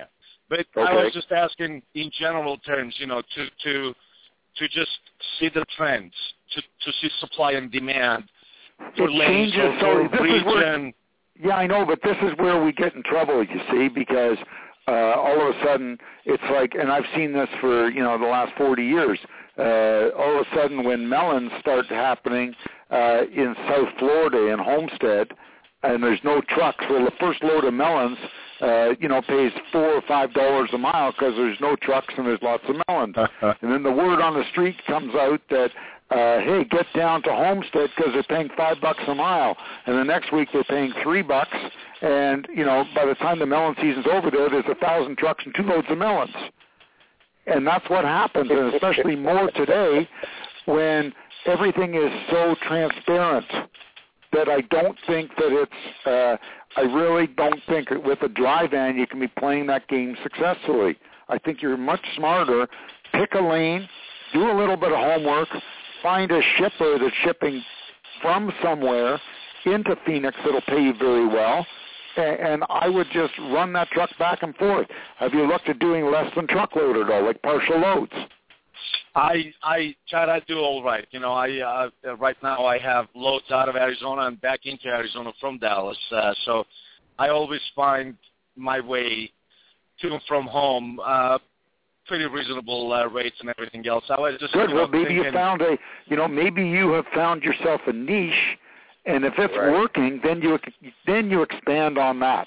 But
Okay.
I was just asking in general terms, to just see the trends, to see supply and demand for
It
lanes
changes.
or
So
for
this is
region.
Yeah, I know, but this is where we get in trouble, you see, because all of a sudden it's like, and I've seen this for, the last 40 years, all of a sudden when melons start happening in South Florida in Homestead, and there's no trucks, well, the first load of melons, pays $4 or $5 a mile because there's no trucks and there's lots of melons. And then the word on the street comes out that, hey, get down to Homestead because they're paying $5 a mile. And the next week they're paying $3. And, by the time the melon season's over there's 1,000 trucks and 2 loads of melons. And that's what happens, and especially more today when everything is so transparent that I don't think that it's, I really don't think with a dry van you can be playing that game successfully. I think you're much smarter. Pick a lane, do a little bit of homework, find a shipper that's shipping from somewhere into Phoenix that'll pay you very well, and I would just run that truck back and forth. Have you looked at doing less than truckload at all, like partial loads?
Chad, I do all right. Right now I have loads out of Arizona and back into Arizona from Dallas. So I always find my way to and from home, pretty reasonable rates and everything else. I was just
good. Well, maybe you found maybe you have found yourself a niche, and if it's working, then you expand on that.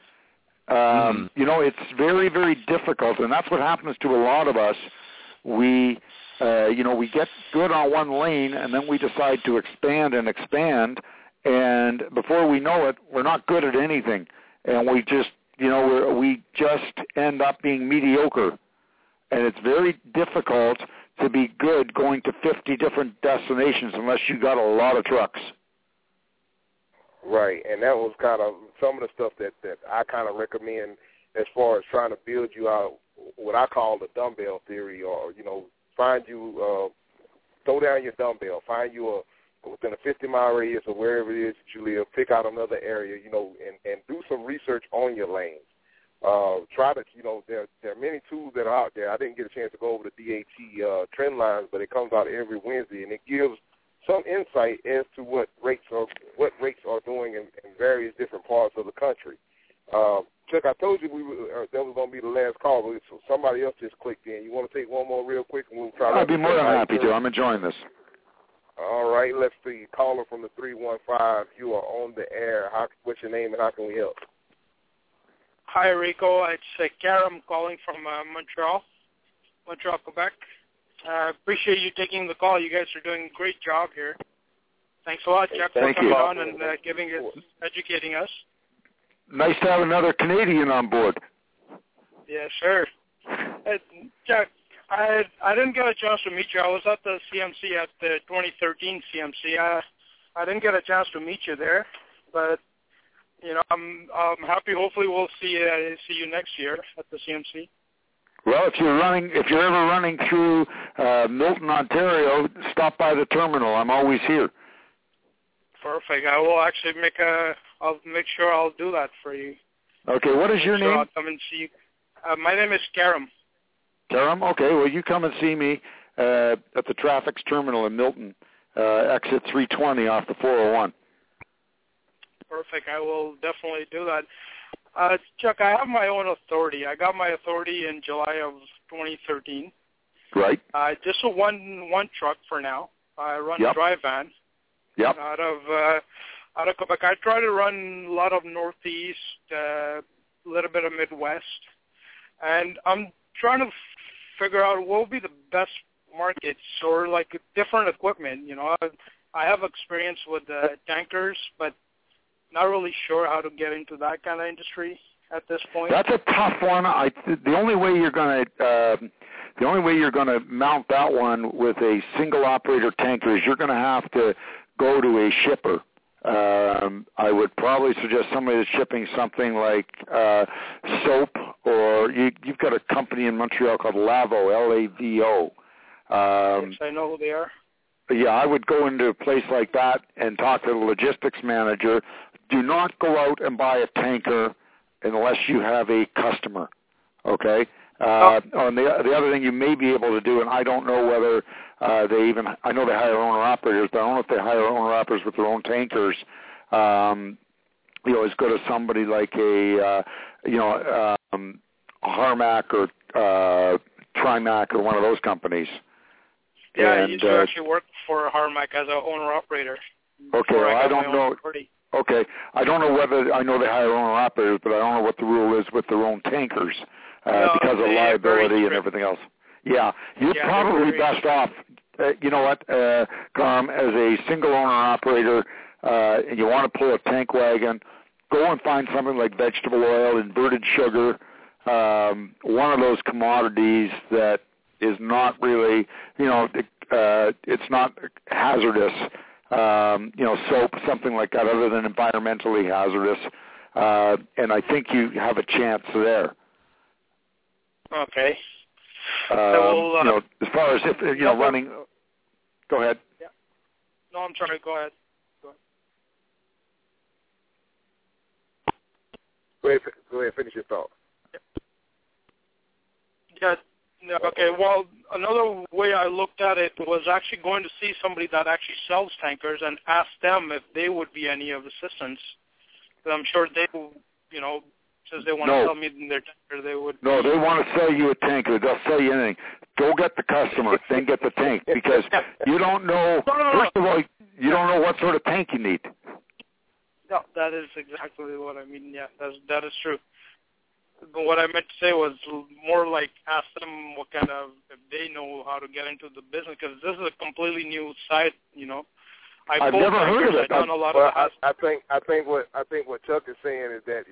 It's very, very difficult, and that's what happens to a lot of us. We get good on one lane, and then we decide to expand, and before we know it, we're not good at anything, and we just, we just end up being mediocre, and it's very difficult to be good going to 50 different destinations unless you got a lot of trucks.
Right, and that was kind of some of the stuff that I kind of recommend as far as trying to build you out, what I call the dumbbell theory, or, find you, throw down your dumbbell, find you within a 50-mile radius or wherever it is that you live, pick out another area, and do some research on your lanes. Try to, there are many tools that are out there. I didn't get a chance to go over the DAT trend lines, but it comes out every Wednesday, and it gives some insight as to what rates are doing in various different parts of the country. Chuck, I told you that was going to be the last call, but somebody else just clicked in. You want to take one more real quick, and we'll try.
I'd be more than happy to. I'm enjoying this.
All right, let's see. Caller from the 315. You are on the air. What's your name, and how can we help?
Hi, Rico. It's Karam calling from Montreal, Quebec. Appreciate you taking the call. You guys are doing a great job here. Thanks a lot, Jack, for coming on and educating us.
Nice to have another Canadian on board.
Yeah, sure. Jack, I didn't get a chance to meet you. I was at the CMC at the 2013 CMC. I didn't get a chance to meet you there, but I'm happy. Hopefully, we'll see you next year at the CMC.
Well, if you're ever running through Milton, Ontario, stop by the terminal. I'm always here.
Perfect. I will actually I'll make sure I'll do that for you.
Okay. What is your name?
I'll come and see you. My name is Karam.
Karam? Okay. Well, you come and see me at the Traffics Terminal in Milton, exit 320 off the 401.
Perfect. I will definitely do that. Chuck, I have my own authority. I got my authority in July of 2013.
Right.
Just a one truck for now. I run a dry van.
Yep.
Out of Quebec. I try to run a lot of Northeast, a little bit of Midwest, and I'm trying to figure out what will be the best markets or like different equipment. I have experience with tankers, but not really sure how to get into that kind of industry at this point.
That's a tough one. The only way you're going to mount that one with a single operator tanker is you're going to have to go to a shipper. I would probably suggest somebody that's shipping something like soap, or you've got a company in Montreal called Lavo, L-A-V-O.
Yes, I know who they are.
Yeah, I would go into a place like that and talk to the logistics manager. Do not go out and buy a tanker unless you have a customer. Okay. On the other thing you may be able to do, and I don't know whether I know they hire owner-operators, but I don't know if they hire owner-operators with their own tankers, as good as somebody like a Harmac or Trimac or one of those companies.
Yeah, I used to actually work for Harmac as an owner-operator.
Okay, well, I don't know. Okay, I don't know whether I know they hire owner-operators, but I don't know what the rule is with their own tankers because of liability and everything else. Yeah, you're probably best off, Carm, as a single owner-operator, and you want to pull a tank wagon, go and find something like vegetable oil, inverted sugar, one of those commodities that is not really, it's not hazardous, soap, something like that, other than environmentally hazardous. And I think you have a chance there.
Okay.
As far as running. Go ahead.
Yeah. No, I'm sorry. Go ahead.
Go ahead. Finish your thought.
Yeah. Okay. Well, another way I looked at it was actually going to see somebody that actually sells tankers and ask them if they would be any of assistance. But I'm sure they, since they want to sell me their tanker, they would.
No, they want to sell you a tanker. They'll sell you anything. Go get the customer, then get the tank, because you don't know. First of all, you don't know what sort of tank you need.
No, that is exactly what I mean. Yeah, that is true. But what I meant to say was more like ask them what kind of, if they know how to get into the business, because this is a completely new site.
I've never heard of it.
I've done a lot
of
I
think what Chuck is saying is that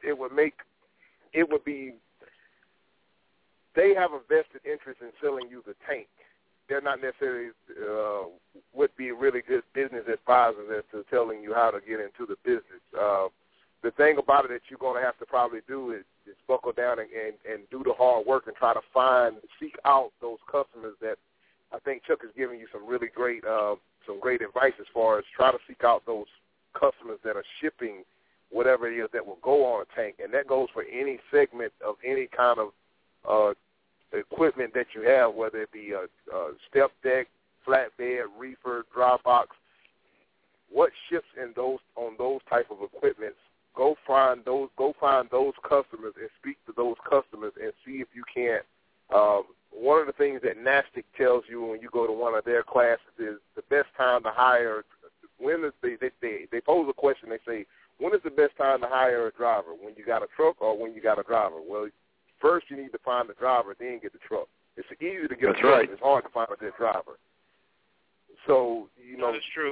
it would be. They have a vested interest in selling you the tank. They're not necessarily would be really good business advisors as to telling you how to get into the business. The thing about it that you're going to have to probably do is buckle down and do the hard work and try to seek out those customers that I think Chuck is giving you some really great advice as far as try to seek out those customers that are shipping whatever it is that will go on a tank. And that goes for any segment of any kind of equipment that you have, whether it be a step deck, flatbed, reefer, dry box. What ships on those type of equipments? Go find those customers and speak to those customers and see if you can't. One of the things that NASTIC tells you when you go to one of their classes is the best time to hire. They pose a question. They say, when is the best time to hire a driver? When you got a truck or when you got a driver? Well, first you need to find the driver, then get the truck. It's easy to get a truck. Right. It's hard to find a good driver. So
that is true.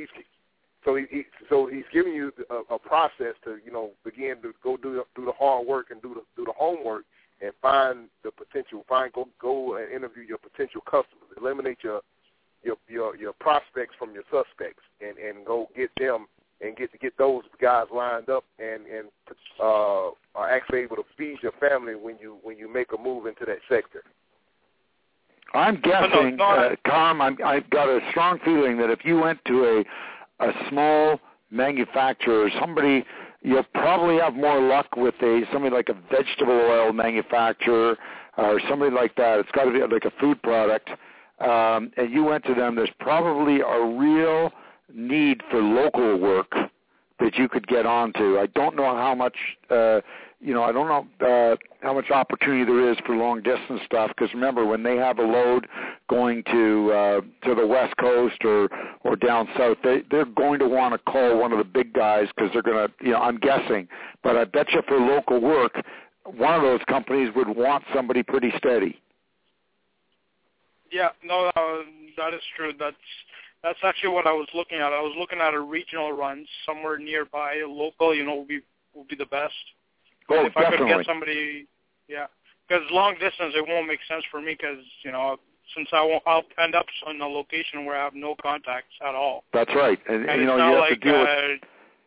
He's giving you a process to begin to go do the hard work and do the homework and find the potential. Go and interview your potential customers. Eliminate your prospects from your suspects and go get them and get those guys lined up and are actually able to feed your family when you make a move into that sector.
I'm guessing, Tom, I've got a strong feeling that if you went to a small manufacturer, somebody, you'll probably have more luck with somebody like a vegetable oil manufacturer or somebody like that. It's got to be like a food product. And you went to them, there's probably a real need for local work that you could get onto. I don't know how much, I don't know how much opportunity there is for long distance stuff. Because remember, when they have a load going to the West Coast or down south, they're going to want to call one of the big guys because they're going to, I'm guessing. But I bet you for local work, one of those companies would want somebody pretty steady.
Yeah, no, that is true. That's actually what I was looking at. I was looking at a regional run somewhere nearby, local, would be the best.
Oh,
if
definitely.
I could get somebody, because long distance, it won't make sense for me because, since I'll end up in a location where I have no contacts at all.
That's right. And you have to deal with...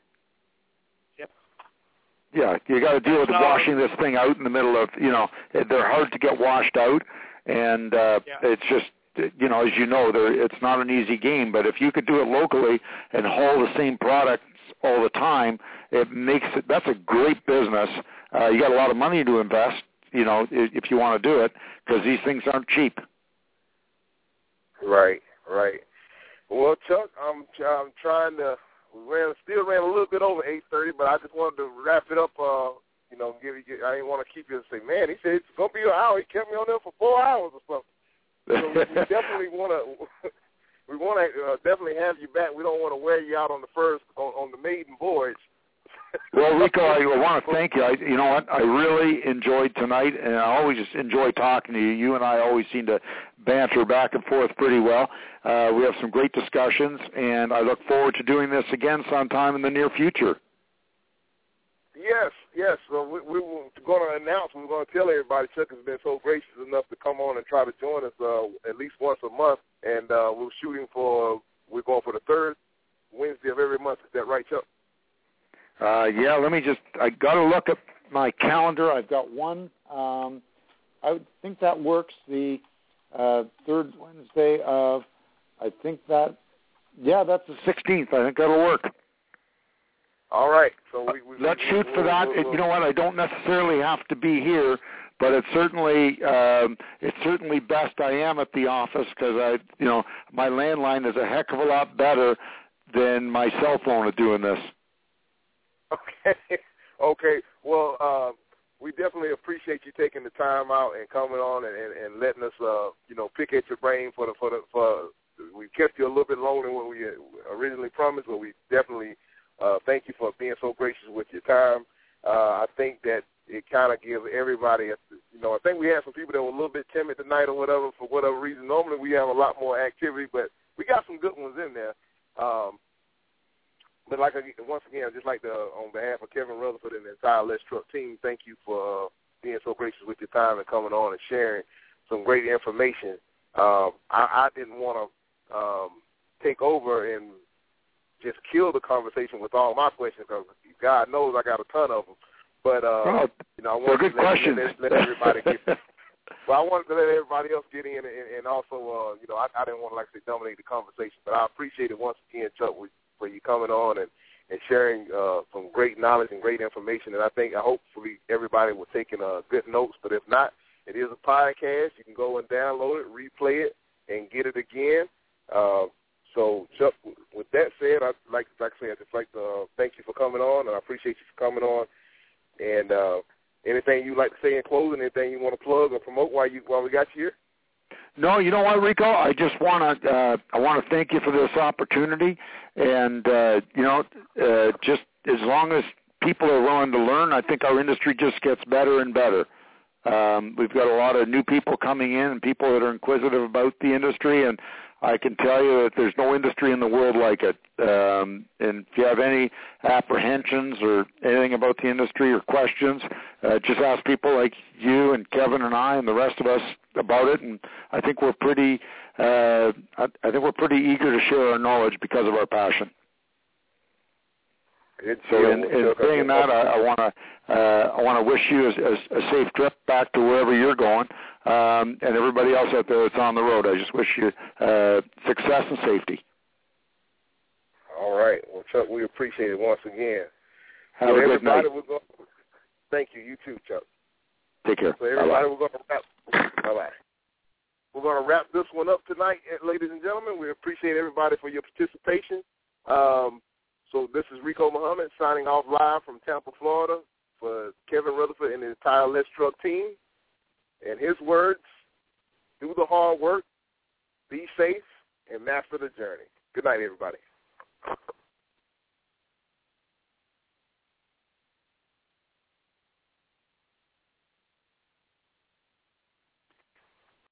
Yeah, you got to deal with washing this thing out in the middle of, they're hard to get washed out, and it's just, as it's not an easy game. But if you could do it locally and haul the same products all the time, that's a great business. You got a lot of money to invest, if you want to do it, because these things aren't cheap.
Right. Well, Chuck, I'm trying to. Still ran a little bit over 8:30, but I just wanted to wrap it up. I didn't want to keep you and say, man, he said it's gonna be an hour. He kept me on there for 4 hours or something. So we definitely want to. We want to definitely have you back. We don't want to wear you out on the maiden voyage.
Well, Rico, I want to thank you. You know what? I really enjoyed tonight, and I always just enjoy talking to you. You and I always seem to banter back and forth pretty well. We have some great discussions, and I look forward to doing this again sometime in the near future. Yes. So we were going to announce, we were going to tell everybody Chuck has been so gracious enough to come on and try to join us at least once a month, and we're going for the third Wednesday of every month. Is that right, Chuck? Yeah, I got to look at my calendar. I've got one. I think that works. The third Wednesday of, that's the 16th. I think that'll work. All right. So let's shoot for that. You know what? I don't necessarily have to be here, but it's certainly best I am at the office, because my landline is a heck of a lot better than my cell phone at doing this. Okay. Well, we definitely appreciate you taking the time out and coming on and letting us, pick at your brain for we kept you a little bit longer than what we originally promised, but we definitely thank you for being so gracious with your time. I think that it kind of gives everybody, I think we had some people that were a little bit timid tonight or whatever, for whatever reason. Normally we have a lot more activity, but we got some good ones in there. But once again, just like on behalf of Kevin Rutherford and the entire Let's Truck team, thank you for being so gracious with your time and coming on and sharing some great information. I didn't want to take over and just kill the conversation with all my questions, because God knows I got a ton of them. But I wanted to let everybody get. Well, I wanted to let everybody else get in, and also, I didn't want to dominate the conversation. But I appreciate it once again, Chuck, for you coming on and sharing some great knowledge and great information. And I hopefully everybody was taking good notes. But if not, it is a podcast. You can go and download it, replay it, and get it again. So, Chuck, with that said, I'd like to thank you for coming on, and I appreciate you for coming on. And anything you'd like to say in closing, anything you want to plug or promote while we got you here? No, you know what, Rico? I just want to thank you for this opportunity, and just as long as people are willing to learn, I think our industry just gets better and better. We've got a lot of new people coming in and people that are inquisitive about the industry, and I can tell you that there's no industry in the world like it. And if you have any apprehensions or anything about the industry or questions, just ask people like you and Kevin and I and the rest of us about it. And I think we're pretty eager to share our knowledge because of our passion. So in saying that, I want to wish you a safe trip back to wherever you're going, and everybody else out there that's on the road. I just wish you success and safety. All right. Well, Chuck, we appreciate it once again. Have a good night. Thank you. You too, Chuck. Take care. So everybody, we're going to wrap. Bye-bye. We're going to wrap this one up tonight, ladies and gentlemen. We appreciate everybody for your participation. So this is Rico Muhammad signing off live from Tampa, Florida, for Kevin Rutherford and the entire Let's Truck team. And his words, do the hard work, be safe, and master the journey. Good night, everybody.